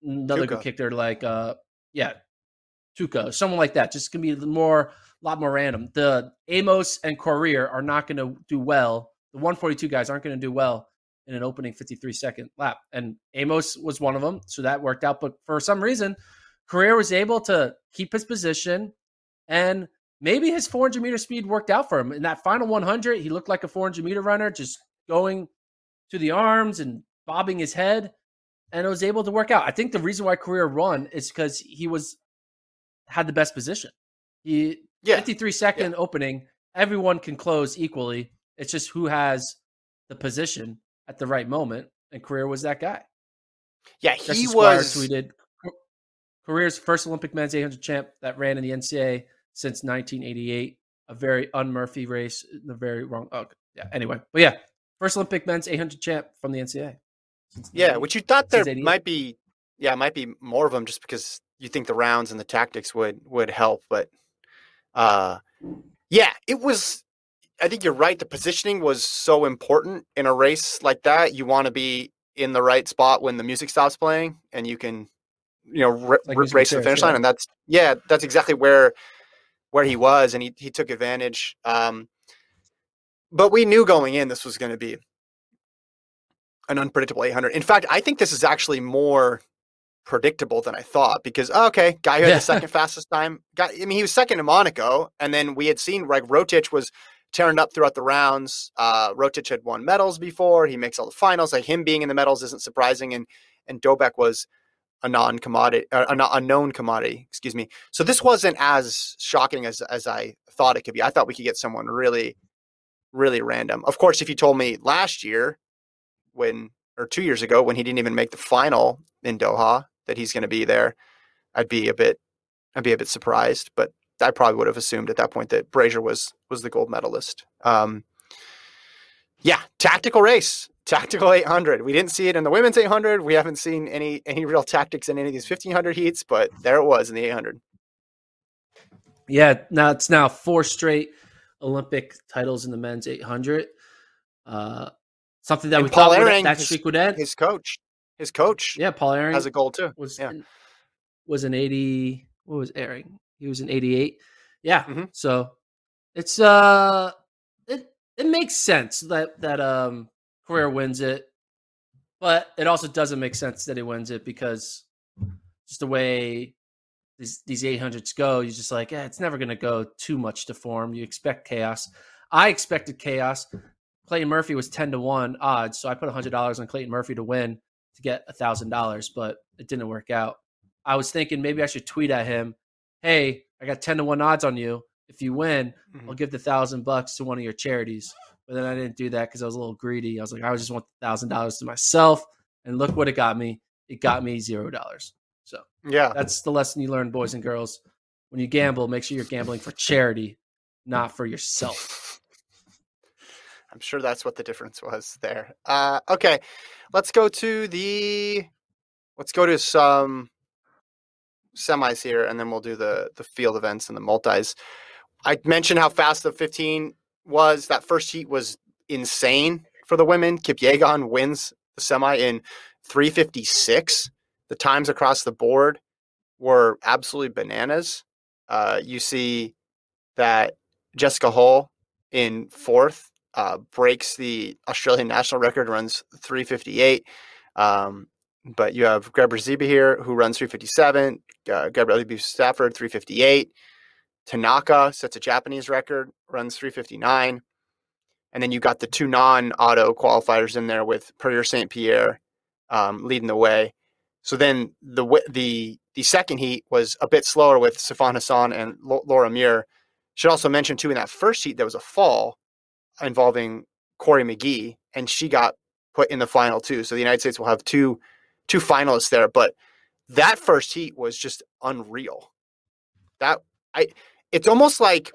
another Tuca. good kicker like Tuca, someone like that. Just gonna be a lot more random. The Amos and Courier are not going to do well. The 142 guys aren't going to do well in an opening 53-second lap. And Amos was one of them, so that worked out. But for some reason, Courier was able to keep his position, and maybe his 400-meter speed worked out for him. In that final 100, he looked like a 400-meter runner, just going to the arms and bobbing his head, and it was able to work out. I think the reason why Courier won is because he had the best position. 53-second opening, everyone can close equally. It's just who has the position at the right moment, and Courier was that guy. Yeah, he was tweeted Courier's first Olympic men's 800 champ that ran in the NCAA since 1988. A very un-Murphy race, the very wrong. Oh, yeah. Anyway, but yeah, first Olympic men's 800 champ from the NCAA. Yeah, which you thought there might be more of them just because you think the rounds and the tactics would help, but it was. I think you're right. The positioning was so important in a race like that. You want to be in the right spot when the music stops playing, and you can, race to the finish line. And that's exactly where he was, and he took advantage. But we knew going in this was going to be an unpredictable 800. In fact, I think this is actually more predictable than I thought because guy who had the second fastest time. He was second in Monaco, and then we had seen like Rotic was tearing up throughout the rounds. Rotic had won medals before. He makes all the finals. Like him being in the medals isn't surprising, and Dobek was a known commodity. Excuse me. So this wasn't as shocking as I thought it could be. I thought we could get someone really, really random. Of course, if you told me last year, 2 years ago, when he didn't even make the final in Doha, that he's going to be there, I'd be a bit surprised. But I probably would have assumed at that point that Brazier was the gold medalist. Tactical race, tactical 800. We didn't see it in the women's 800. We haven't seen any real tactics in any of these 1500 heats, but there it was in the 800. Yeah, now it's 4 straight Olympic titles in the men's 800. Something that we Paul thought Ehring, that streak would end. His coach. Yeah, Paul Ehring has a goal too. Was an 80. What was Ehring? He was an 88. Yeah. Mm-hmm. So it's it makes sense that Courier wins it, but it also doesn't make sense that he wins it because just the way these 800s go, you're just like, it's never going to go too much to form. You expect chaos. I expected chaos. Clayton Murphy was 10-1 odds, so I put $100 on Clayton Murphy to win to get $1,000, but it didn't work out. I was thinking maybe I should tweet at him, hey, I got 10-1 odds on you. If you win, I'll give the $1,000 to one of your charities. But then I didn't do that because I was a little greedy. I was like, I just want the $1,000 to myself. And look what it got me. It got me $0. So yeah, that's the lesson you learn, boys and girls. When you gamble, make sure you're gambling for charity, not for yourself. I'm sure that's what the difference was there. Okay, let's go to some semis here, and then we'll do the field events and the multis. I mentioned how fast the 15 was. That first heat was insane for the women. Kipyegon wins the semi in 3:56. The times across the board were absolutely bananas. You see that Jessica Hull in fourth breaks the Australian national record, runs 3:58. But you have Greber Ziba here who runs 3:57. Gabrielle Stafford 3:58. Tanaka sets a Japanese record, runs 3:59. And then you got the 2 non-auto qualifiers in there with Perrier St. Pierre leading the way. So then the second heat was a bit slower with Sifan Hassan and Laura Muir. Should also mention too, in that first heat there was a fall involving Corey McGee, and she got put in the final too. So the United States will have two finalists there. But that first heat was just unreal. It's almost like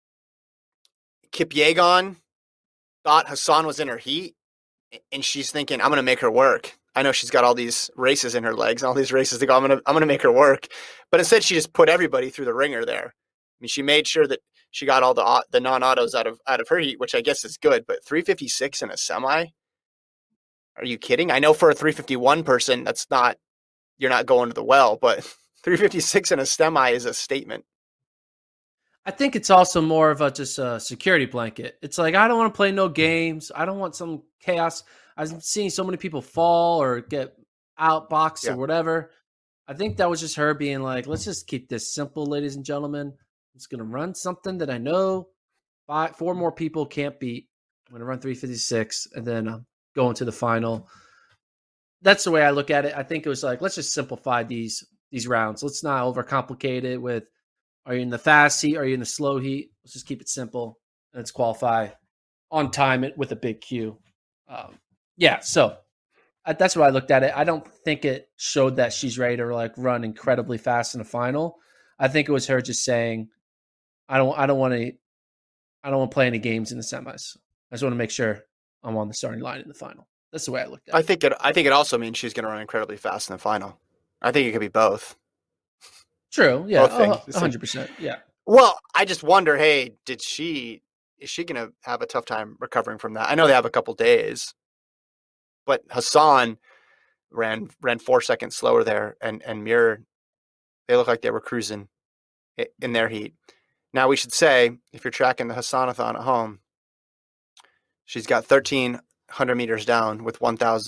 Kipyegon thought Hassan was in her heat, and she's thinking, I'm going to make her work. I know she's got all these races in her legs, all these races to go. I'm going to make her work. But instead, she just put everybody through the ringer there. I mean, she made sure that she got all the non-autos out of her heat, which I guess is good. But 3:56 in a semi? Are you kidding? I know for a 3:51 person, that's not you're not going to the well, but 356 in a semi is a statement. I think it's also more of just a security blanket. It's like, I don't want to play no games. I don't want some chaos. I'm seeing so many people fall or get outboxed or whatever. I think that was just her being like, let's just keep this simple, ladies and gentlemen. I'm just going to run something that I know 4 more people can't beat. I'm going to run 356 and then go into the final. That's the way I look at it. I think it was like, let's just simplify these rounds. Let's not overcomplicate it with, are you in the fast heat? Are you in the slow heat? Let's just keep it simple. And let's qualify on time it with a big Q. So that's why I looked at it. I don't think it showed that she's ready to like run incredibly fast in the final. I think it was her just saying, I don't want to play any games in the semis. I just want to make sure I'm on the starting line in the final. That's the way I looked at it. I think it also means she's going to run incredibly fast in the final. I think it could be both. True. Yeah. 100%. Yeah. Well, I just wonder, hey, is she going to have a tough time recovering from that? I know they have a couple days, but Hassan ran 4 seconds slower there, and Mir, they look like they were cruising in their heat. Now we should say, if you're tracking the Hassanathon at home, she's got 1,300 meters down with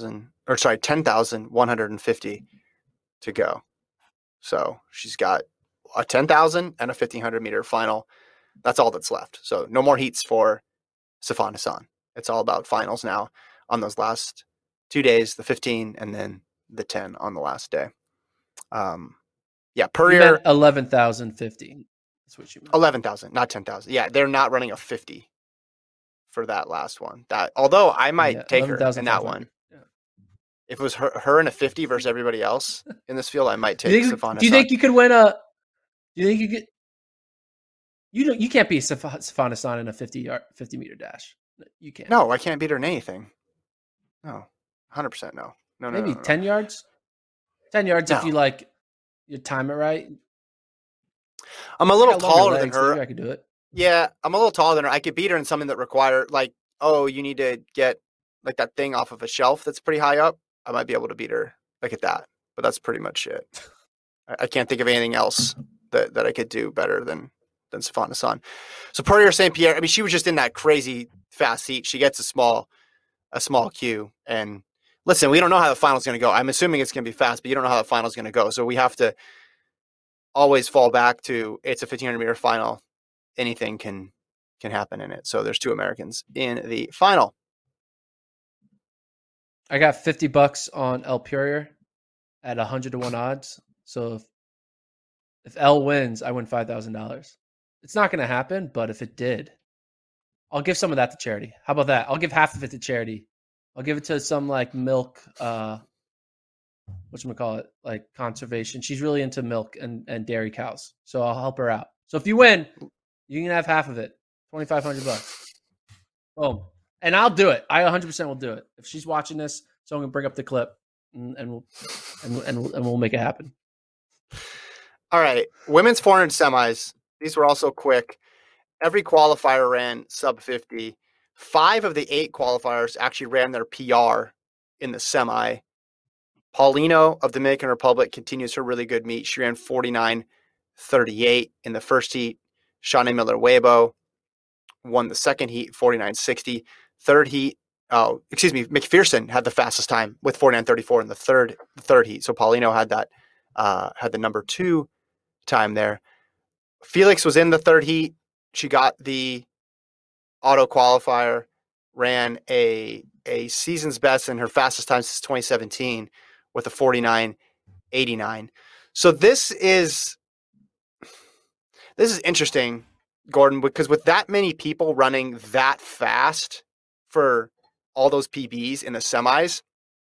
10,150 to go. So she's got a 10,000 and a 1,500 meter final. That's all that's left. So no more heats for Sifan Hassan. It's all about finals now on those last 2 days, the 15 and then the 10 on the last day. Purrier 11,050. That's what you meant. 11,000, not 10,000. Yeah, they're not running a 50 for that last one. That although I might take her in that one. Yeah. If it was her in a 50 versus everybody else in this field, I might take Sifan Hassan. Do you think you could win a? Do you think you could? You can't beat Sifan Hassan in a 50 meter dash. You can't. No, I can't beat her in anything. No, 100% no. No, maybe no. 10 yards. 10 yards if you time it right. I'm a little taller than her. Maybe I could do it. Yeah, I'm a little taller than her. I could beat her in something that require you need to get like that thing off of a shelf that's pretty high up. I might be able to beat her like at that, but that's pretty much it. I can't think of anything else that I could do better than Sifan Hassan. So Purrier St. Pierre, I mean, she was just in that crazy fast heat. She gets a small queue. And listen, we don't know how the final's going to go. I'm assuming it's going to be fast, but you don't know how the final's going to go. So we have to always fall back to it's a 1,500 meter final. Anything can happen in it. So there's 2 Americans in the final. I got $50 on El Purrier at 100-1 odds. So if Elle wins, I win $5,000. It's not going to happen, but if it did, I'll give some of that to charity. How about that? I'll give half of it to charity. I'll give it to some like milk, whatchamacallit, like conservation. She's really into milk and dairy cows. So I'll help her out. So if you win, you can have half of it. $2,500. Boom. And I'll do it. I 100% will do it. If she's watching this, so I'm going to bring up the clip and we'll make it happen. All right. Women's 400 semis. These were also quick. Every qualifier ran sub 50. 5 of the 8 qualifiers actually ran their PR in the semi. Paulino of Dominican Republic continues her really good meet. She ran 49.38 in the first heat. Shaunae Miller-Weibo won the second heat, 49.60. Third heat, McPherson had the fastest time with 49.34 in the third heat. So Paulino had that, had the number 2 time there. Felix was in the third heat. She got the auto qualifier, ran a season's best and her fastest time since 2017 with a 49.89. So this is interesting, Gordon, because with that many people running that fast for all those PBs in the semis,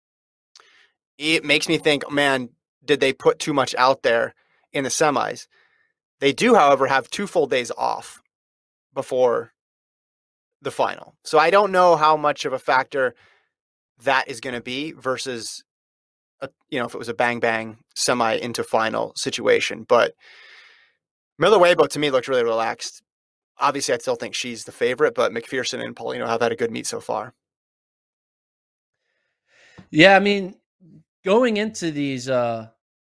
it makes me think, man, did they put too much out there in the semis? They do, however, have 2 full days off before the final. So I don't know how much of a factor that is going to be versus, if it was a bang semi into final situation. But Miller-Weibo to me looked really relaxed. Obviously, I still think she's the favorite, but McPherson and Paulino have had a good meet so far. Yeah, I mean, going into these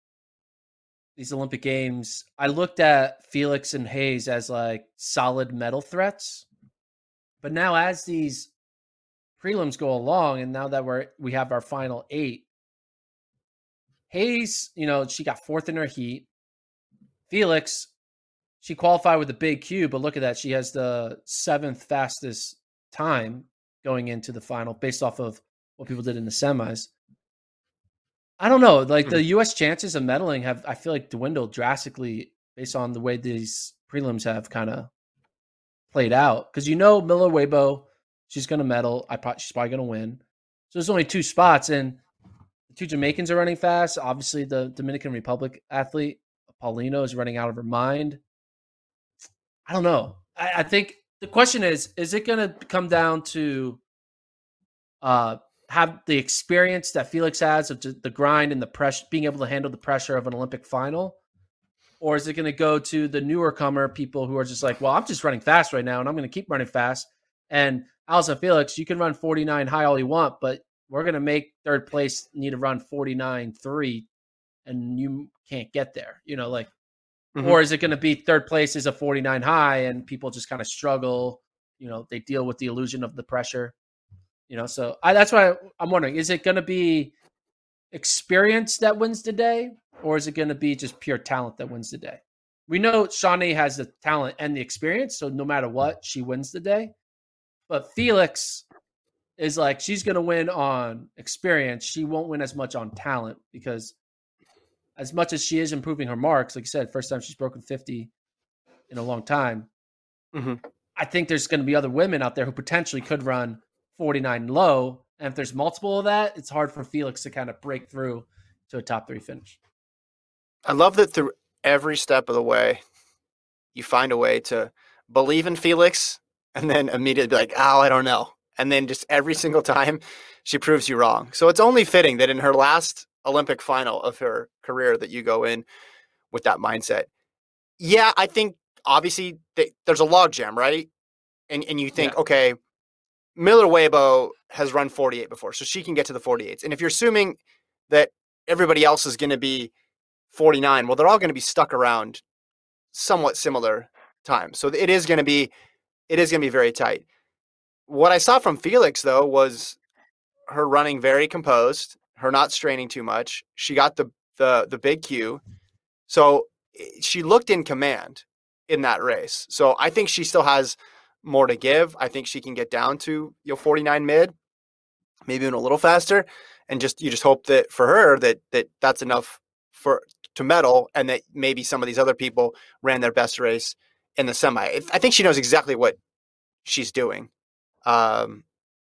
these Olympic Games, I looked at Felix and Hayes as like solid medal threats. But now as these prelims go along, and now that we have our final 8, Hayes, she got 4th in her heat. Felix, she qualified with a big Q, but look at that. She has the 7th fastest time going into the final based off of what people did in the semis. I don't know. Like the U.S. chances of medaling I feel like dwindled drastically based on the way these prelims have kind of played out. Because Miller Weibo, she's going to medal. She's probably going to win. So there's only 2 spots, and the 2 Jamaicans are running fast. Obviously, the Dominican Republic athlete, Paulino, is running out of her mind. I don't know. I think the question is it going to come down to have the experience that Felix has of the grind and the pressure, being able to handle the pressure of an Olympic final? Or is it going to go to the newer comer people who are just like, well, I'm just running fast right now and I'm going to keep running fast. And Allyson Felix, you can run 49 high all you want, but we're going to make 3rd place need to run 49.3 and you can't get there, or is it going to be 3rd place is a 49 high and people just kind of struggle, they deal with the illusion of the pressure. So that's why I'm wondering, is it going to be experience that wins the day, or is it going to be just pure talent that wins the day? We know Shawnee has the talent and the experience, so no matter what, she wins the day. But Felix is like, she's going to win on experience. She won't win as much on talent because as much as she is improving her marks, like you said, first time she's broken 50 in a long time, I think there's going to be other women out there who potentially could run 49 low. And if there's multiple of that, it's hard for Felix to kind of break through to a top 3 finish. I love that through every step of the way, you find a way to believe in Felix and then immediately be like, I don't know. And then just every single time she proves you wrong. So it's only fitting that in her last Olympic final of her career that you go in with that mindset. Yeah, I think obviously there's a logjam, right? And you think, okay, Miller Weibo has run 48 before, so she can get to the 48s. And if you're assuming that everybody else is going to be 49, well, they're all going to be stuck around somewhat similar times. So it is going to be very tight. What I saw from Felix, though, was her running very composed, her not straining too much. She got the big Q. So she looked in command in that race. So I think she still has more to give. I think she can get down to 49 mid, maybe even a little faster, and you just hope that for her that's enough to medal, and that maybe some of these other people ran their best race in the semi. I think she knows exactly what she's doing. Yeah,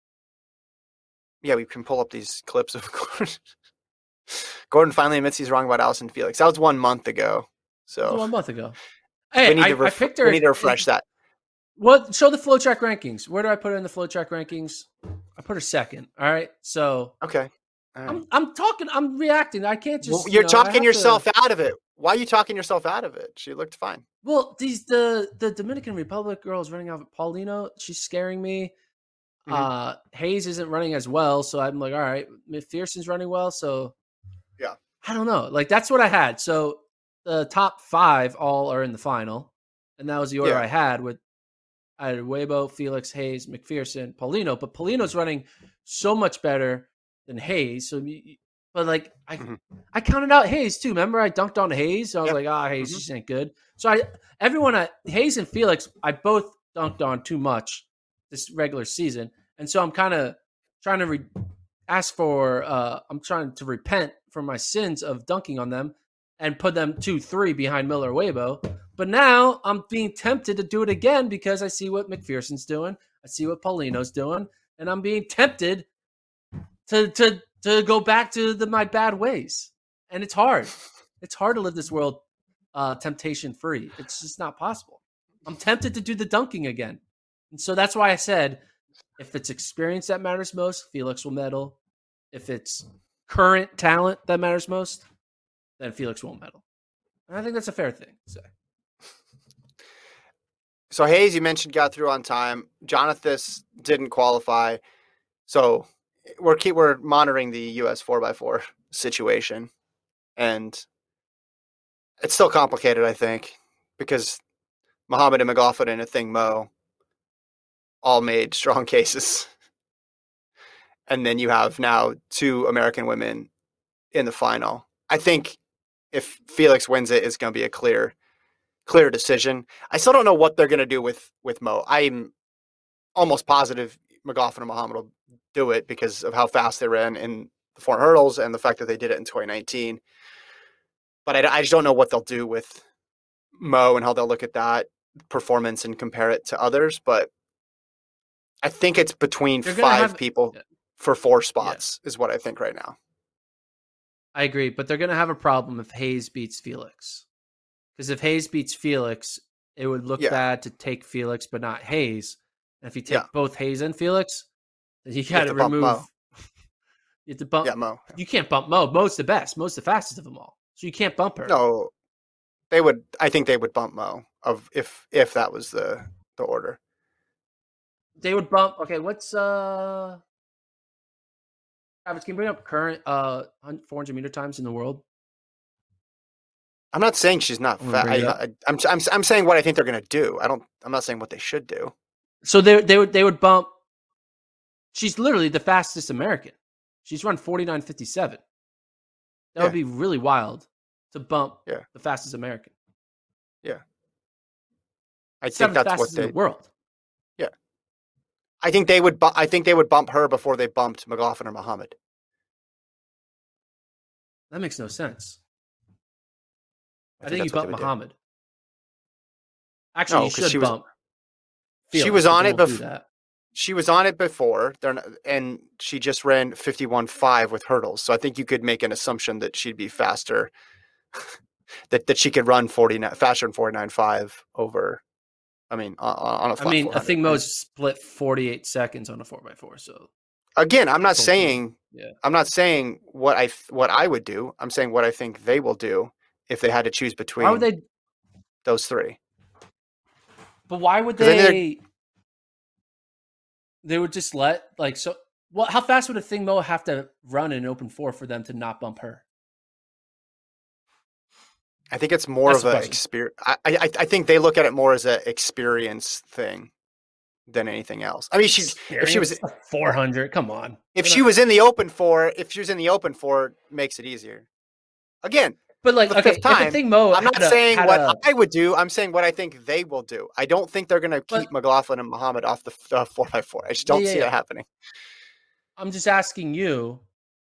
we can pull up these clips of Gordon. Gordon finally admits he's wrong about Allyson Felix. That was 1 month ago. So 1 month ago. Hey, I picked her. We need to refresh that. What? Show the FloTrack rankings. Where do I put her in the FloTrack rankings? I put her 2nd. All right. So okay. All right. I'm talking. I'm reacting. I can't just. Well, you're talking yourself out of it. Why are you talking yourself out of it? She looked fine. Well, the Dominican Republic girl is running off of Paulino. She's scaring me. Hayes isn't running as well, so I'm like, all right, McPherson's running well, so yeah. I don't know. Like that's what I had. So the top 5 all are in the final, and that was the order I had. I had Weibo, Felix, Hayes, McPherson, Paulino, but Paulino's running so much better than Hayes. So, but like I counted out Hayes too. Remember, I dunked on Hayes. So I was like, Hayes just ain't good. So Hayes and Felix, I both dunked on too much this regular season. And so I'm kind of trying to I'm trying to repent for my sins of dunking on them and put them 2-3 behind Miller Weibo. But now I'm being tempted to do it again because I see what McPherson's doing. I see what Paulino's doing. And I'm being tempted to go back to my bad ways. And it's hard. It's hard to live this world temptation free. It's just not possible. I'm tempted to do the dunking again. And so that's why I said, if it's experience that matters most, Felix will medal. If it's current talent that matters most, then Felix won't medal. And I think that's a fair thing to say. So Hayes, you mentioned, got through on time. Jonathan didn't qualify. So we're monitoring the US 4x4 situation. And It's still complicated, I think, because Muhammad and McLaughlin and Athing Mu all made strong cases. And then you have now 2 American women in the final. I think if Felix wins it, it's going to be a clear decision. I still don't know what they're going to do with Mo. I'm almost positive McLaughlin and Muhammad will do it because of how fast they ran in the 4 hurdles and the fact that they did it in 2019. But I just don't know what they'll do with Mo and how they'll look at that performance and compare it to others. But I think it's between 5 people for 4 spots is what I think right now. I agree, but they're going to have a problem if Hayes beats Felix. Because if Hayes beats Felix, it would look bad to take Felix but not Hayes. And if you take both Hayes and Felix, then you got to remove. Mo. You have to bump Mo. You can't bump Mo. Mo's the best. Mo's the fastest of them all. So you can't bump her. No, they would. I think they would bump Mo if that was the order. They would bump. Okay, what's Travis? Can you bring up current 400 meter times in the world? I'm not saying she's not fast. I'm saying what I think they're going to do. I'm not saying what they should do. So they would bump. She's literally the fastest American. She's run 49.57. That would be really wild to bump the fastest American. Yeah, I think that's what in the world. Yeah, I think they would. I think they would bump her before they bumped McLaughlin or Muhammad. That makes no sense. I think you bump Muhammad. Actually, you should bump. Felix, she was on it before. She was on it before, and she just ran 51.5 with hurdles. So I think you could make an assumption that she'd be faster, that she could run faster than 49.5 over. I mean, on a flat 400. Athing Mu's split 48 seconds on a 4x4. So again, I'm not saying what I would do. I'm saying what I think they will do if they had to choose between those 3. But why would they? They would just let how fast would Athing Mu have to run in an open 4 for them to not bump her? I think it's more of an experience. I think they look at it more as an experience thing than anything else. I mean, if she was 400, come on. If she was in the open 4, it makes it easier. Again, but Athing Mu, I'm not saying what I would do. I'm saying what I think they will do. I don't think they're going to keep McLaughlin and Muhammad off the 4x4. I just don't see it happening. I'm just asking you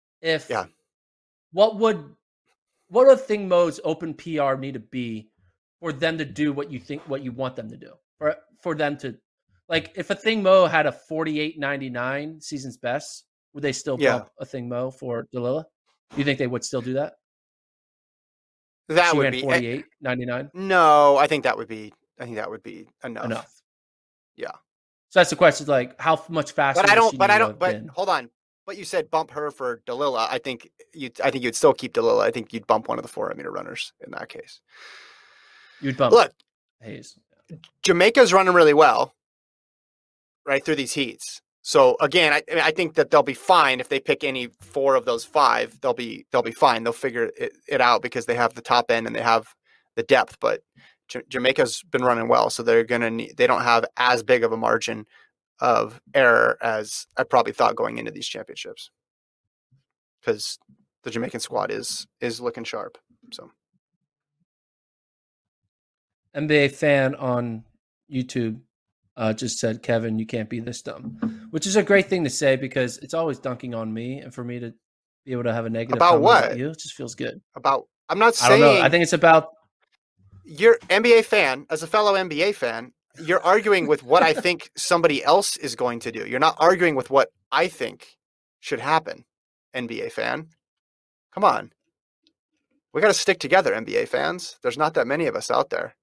what would Athing Mu's open PR need to be for them to do what you want them to do, or for them to if Athing Mu had a 48.99 season's best, would they still bump Athing Mu for Dalila? Do you think they would still do that? That would be 48.99. No, I think that would be enough. Yeah. So that's the question: how much faster? But hold on. But you said bump her for Dalila. I think you'd still keep Dalila. I think you'd bump one of the 400-meter runners in that case. You'd bump. Look, Hayes. Jamaica's running really well, right through these heats. So again, I think that they'll be fine if they pick any 4 of those 5. They'll be fine. They'll figure it out because they have the top end and they have the depth. But Jamaica's been running well, so they don't have as big of a margin of error as I probably thought going into these championships, because the Jamaican squad is looking sharp. So, NBA fan on YouTube just said, Kevin, you can't be this dumb, which is a great thing to say because it's always dunking on me, and for me to be able to have a negative about what about you, it just feels good. I'm not saying. I don't know. I think it's about you're NBA fan. As a fellow NBA fan, you're arguing with what I think somebody else is going to do. You're not arguing with what I think should happen. NBA fan, come on, we got to stick together. NBA fans, there's not that many of us out there.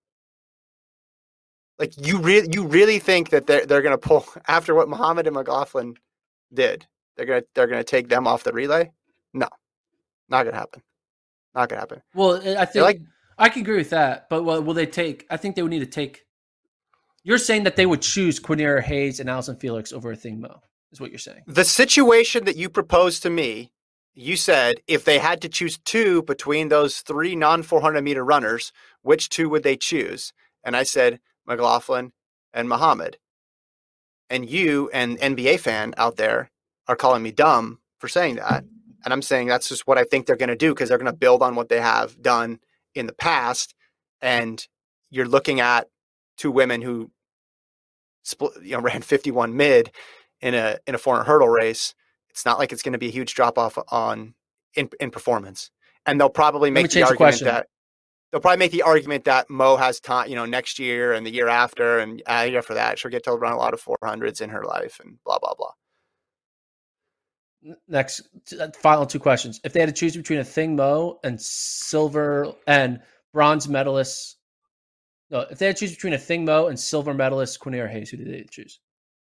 You really think that they're going to pull after what Muhammad and McLaughlin did? They're going to take them off the relay? No, not going to happen. Not going to happen. Well, I think I can agree with that. But will they take? I think they would need to take. You're saying that they would choose Quinnipiac Hayes and Allison Felix over Athing Mu, is what you're saying. The situation that you proposed to me you said if they had to choose two between those three non-400 meter runners, which two would they choose? And I said McLaughlin and Muhammad. And you, an NBA fan out there, are calling me dumb for saying that. And I'm saying that's just what I think they're going to do, because they're going to build on what they have done in the past. And you're looking at two women who ran 51 mid in a 400 hurdle race. It's not like it's going to be a huge drop off in performance. And they'll probably make the argument that Mo has time, next year and the year after and year after that, she'll get to run a lot of 400s in her life and blah, blah, blah. Next, final two questions. If they had to choose between a Thing Mo and silver and bronze medalists, if they had to choose between a Thing Mo and silver medalist Quinnier Hayes, who did they choose?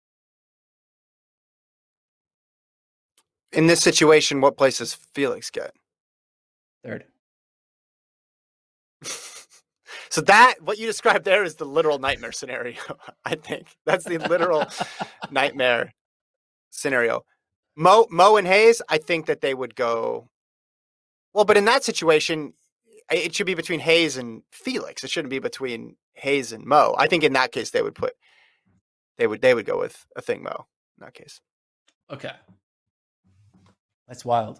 In this situation, what place does Felix get? Third. So what you described there is the literal nightmare scenario. I think that's the literal nightmare scenario. Mo and Hayes, I think that they would go. Well, but in that situation, it should be between Hayes and Felix. It shouldn't be between Hayes and Mo. I think in that case they would go with a Thing Mo in that case. Okay, that's wild.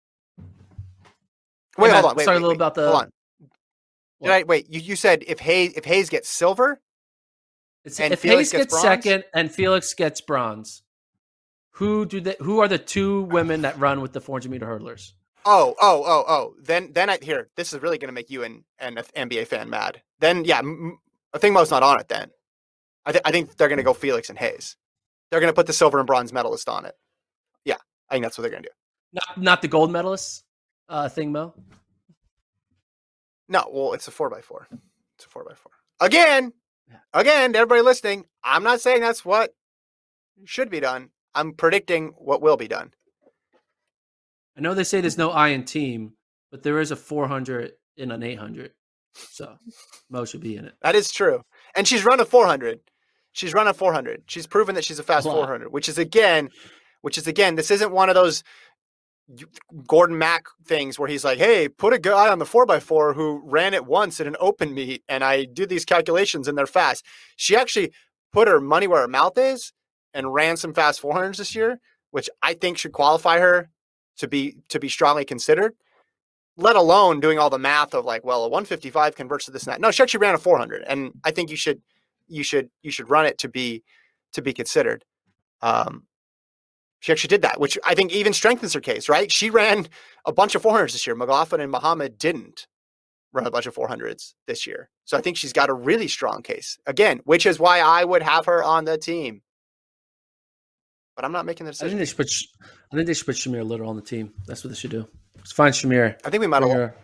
Wait, hold on. Sorry, a little about the. Hold on. Wait, you said if Hayes gets silver, if Hayes gets second and Felix gets bronze, who are the two women that run with the 400 meter hurdlers? Oh. Then this is really going to make you an NBA fan mad. Then yeah, I think Mo's not on it. Then I think they're going to go Felix and Hayes. They're going to put the silver and bronze medalist on it. Yeah, I think that's what they're going to do. Not the gold medalists. Thing Mo. No, well, it's a 4x4. It's a 4x4. Again, everybody listening, I'm not saying that's what should be done. I'm predicting what will be done. I know they say there's no I in team, but there is a 400 and an 800. So Mo should be in it. That is true. And she's run a 400. She's proven that she's a fast 400, which is again, this isn't one of those Gordon Mack things where he's like, hey, put a guy on the 4x4 who ran it once at an open meet and I do these calculations and they're fast. She actually put her money where her mouth is and ran some fast 400s this year, which I think should qualify her to be strongly considered, let alone doing all the math of like, well, a 155 converts to this and that. No, she actually ran a 400 and I think you should run it to be considered. She actually did that, which I think even strengthens her case, right? She ran a bunch of 400s this year. McLaughlin and Muhammad didn't run a bunch of 400s this year. So I think she's got a really strong case, again, which is why I would have her on the team. But I'm not making the decision. I think they should put Shamir Little on the team. That's what they should do. Let's find Shamir. I think we might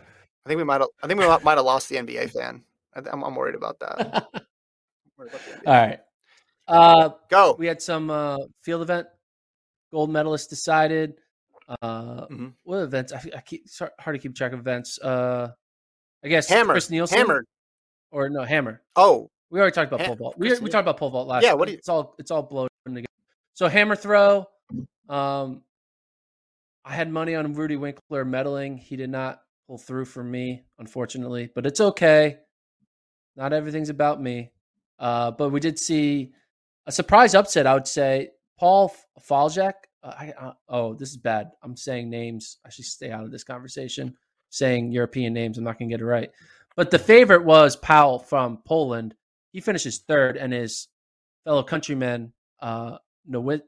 have lost the NBA fan. I'm worried about that. All right. Go. We had some field event. Gold medalist decided. What events? It's hard to keep track of events. I guess Hammer. Chris Nielsen. Hammer. Or no, Hammer. Oh. We already talked about pole vault. We talked about pole vault last. Yeah. It's all blown together. So hammer throw. I had money on Rudy Winkler medaling. He did not pull through for me, unfortunately, but it's okay. Not everything's about me. But we did see a surprise upset, I would say. Paul Faljak. This is bad. I'm saying names. I should stay out of this conversation. Saying European names. I'm not going to get it right. But the favorite was Powell from Poland. He finishes third, and his fellow countryman, Nowicki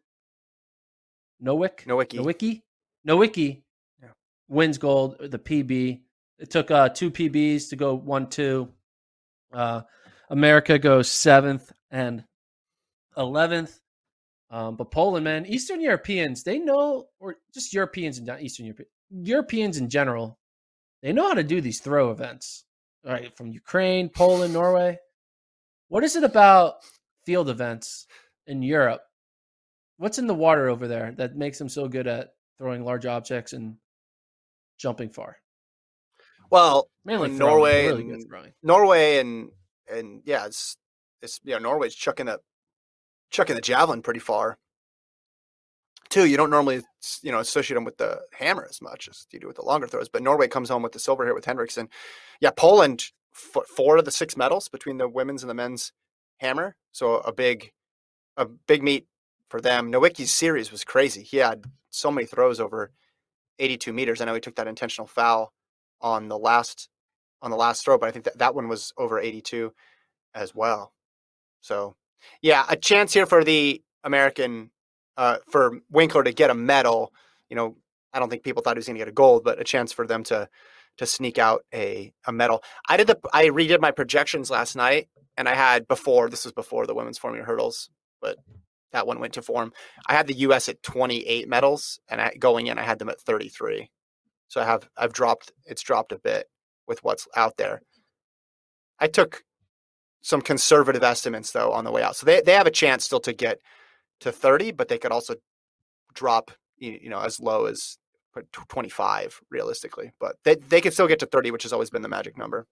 wins gold, the PB. It took 2 PBs to go 1-2. America goes 7th and 11th. But Poland, man, Eastern Europeans, they know, or just Europeans and Eastern Europeans in general, they know how to do these throw events. All right, from Ukraine, Poland, Norway. What is it about field events in Europe? What's in the water over there that makes them so good at throwing large objects and jumping far? Well, mainly Norway, really good throwing. Norway, and yeah, it's Norway's chucking the javelin pretty far too. You don't normally, associate them with the hammer as much as you do with the longer throws. But Norway comes home with the silver here with Henriksen. Yeah, Poland, 4 of the 6 medals between the women's and the men's hammer. So a big meet for them. Nowicki's series was crazy. He had so many throws over 82 meters. I know he took that intentional foul on the last throw, but I think that one was over 82 as well. So, yeah, a chance here for the American, for Winkler to get a medal. I don't think people thought he was going to get a gold, but a chance for them to sneak out a medal. I redid my projections last night, and I had this was before the women's 4-meter hurdles, but that one went to form. I had the U.S. at 28 medals, and going in, I had them at 33. So it's dropped a bit with what's out there. I took some conservative estimates though on the way out. So they have a chance still to get to 30, but they could also drop, as low as 25 realistically, but they could still get to 30, which has always been the magic number.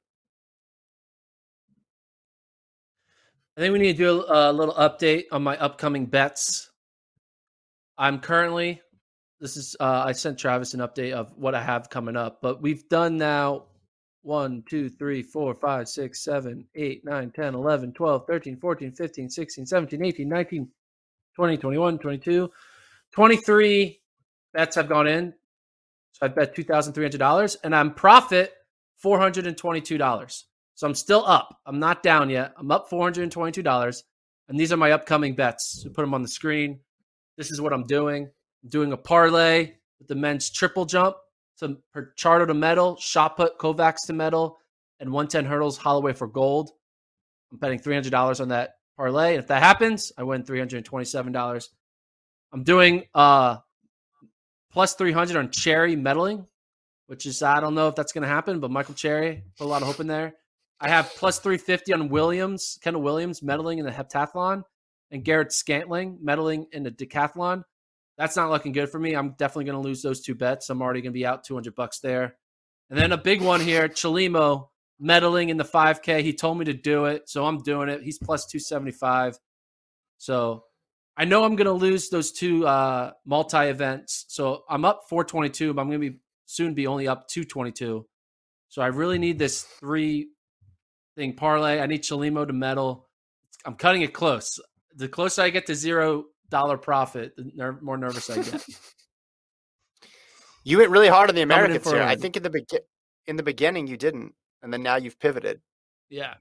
I think we need to do a little update on my upcoming bets. I'm currently, I sent Travis an update of what I have coming up, but we've done now 1, 2, 3, 4, 5, 6, 7, 8, 9, 10, 11, 12, 13, 14, 15, 16, 17, 18, 19, 20, 21, 22, 23 bets have gone in. So I bet $2,300 and I'm profit $422. So I'm still up. I'm not down yet. I'm up $422. And these are my upcoming bets. So put them on the screen. This is what I'm doing. I'm doing a parlay with the men's triple jump. So Pichardo to medal, shot put Kovacs to medal, and 110 hurdles Holloway for gold. I'm betting $300 on that parlay. And if that happens, I win $327. I'm doing plus 300 on Cherry medaling, which is, I don't know if that's going to happen, but Michael Cherry, put a lot of hope in there. I have plus 350 on Kendall Williams medaling in the heptathlon, and Garrett Scantling medaling in the decathlon. That's not looking good for me. I'm definitely going to lose those 2 bets. I'm already going to be out $200 there. And then a big one here, Chelimo medaling in the 5K. He told me to do it, so I'm doing it. He's plus 275. So I know I'm going to lose those 2 multi-events. So I'm up 422, but I'm going to soon be only up 222. So I really need this 3-thing parlay. I need Chelimo to medal. I'm cutting it close. The closer I get to $0 profit, the more nervous I get. You went really hard on the Americans here. I think in the beginning you didn't, and then now you've pivoted. Yeah.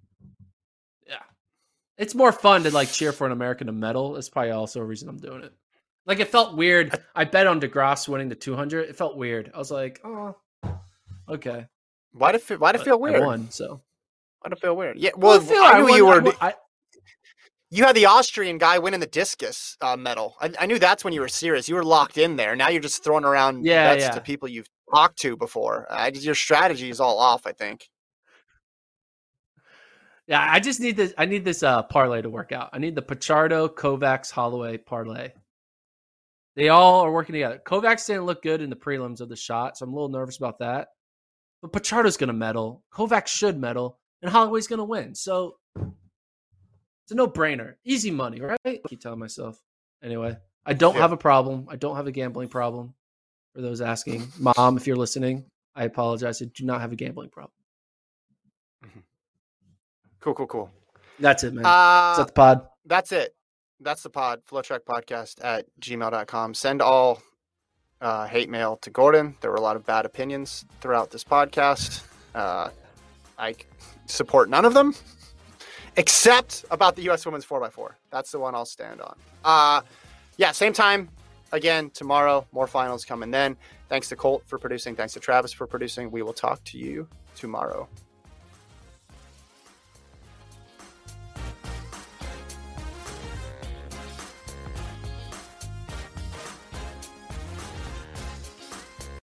It's more fun to cheer for an American to medal. It's probably also a reason I'm doing it. It felt weird. I bet on DeGrasse winning the 200. It felt weird. I was like, oh, okay. Why'd it feel weird? I won, so. Why'd it feel weird? Yeah, well, I knew you were. You had the Austrian guy winning the discus medal. I knew that's when you were serious. You were locked in there. Now you're just throwing around bets to people you've talked to before. Your strategy is all off, I think. Yeah, I just need this. I need this parlay to work out. I need the Pichardo, Kovacs, Holloway parlay. They all are working together. Kovacs didn't look good in the prelims of the shot, so I'm a little nervous about that. But Pichardo's going to medal. Kovacs should medal, and Holloway's going to win. So it's a no-brainer. Easy money, right? I keep telling myself. Anyway, I don't have a problem. I don't have a gambling problem. For those asking, Mom, if you're listening, I apologize. I do not have a gambling problem. Mm-hmm. Cool. That's it, man. Is that the pod? That's it. That's the pod. flowtrackpodcast@gmail.com. Send all hate mail to Gordon. There were a lot of bad opinions throughout this podcast. I support none of them, except about the U.S. Women's 4x4. That's the one I'll stand on. Same time again tomorrow. More finals coming then. Thanks to Colt for producing. Thanks to Travis for producing. We will talk to you tomorrow.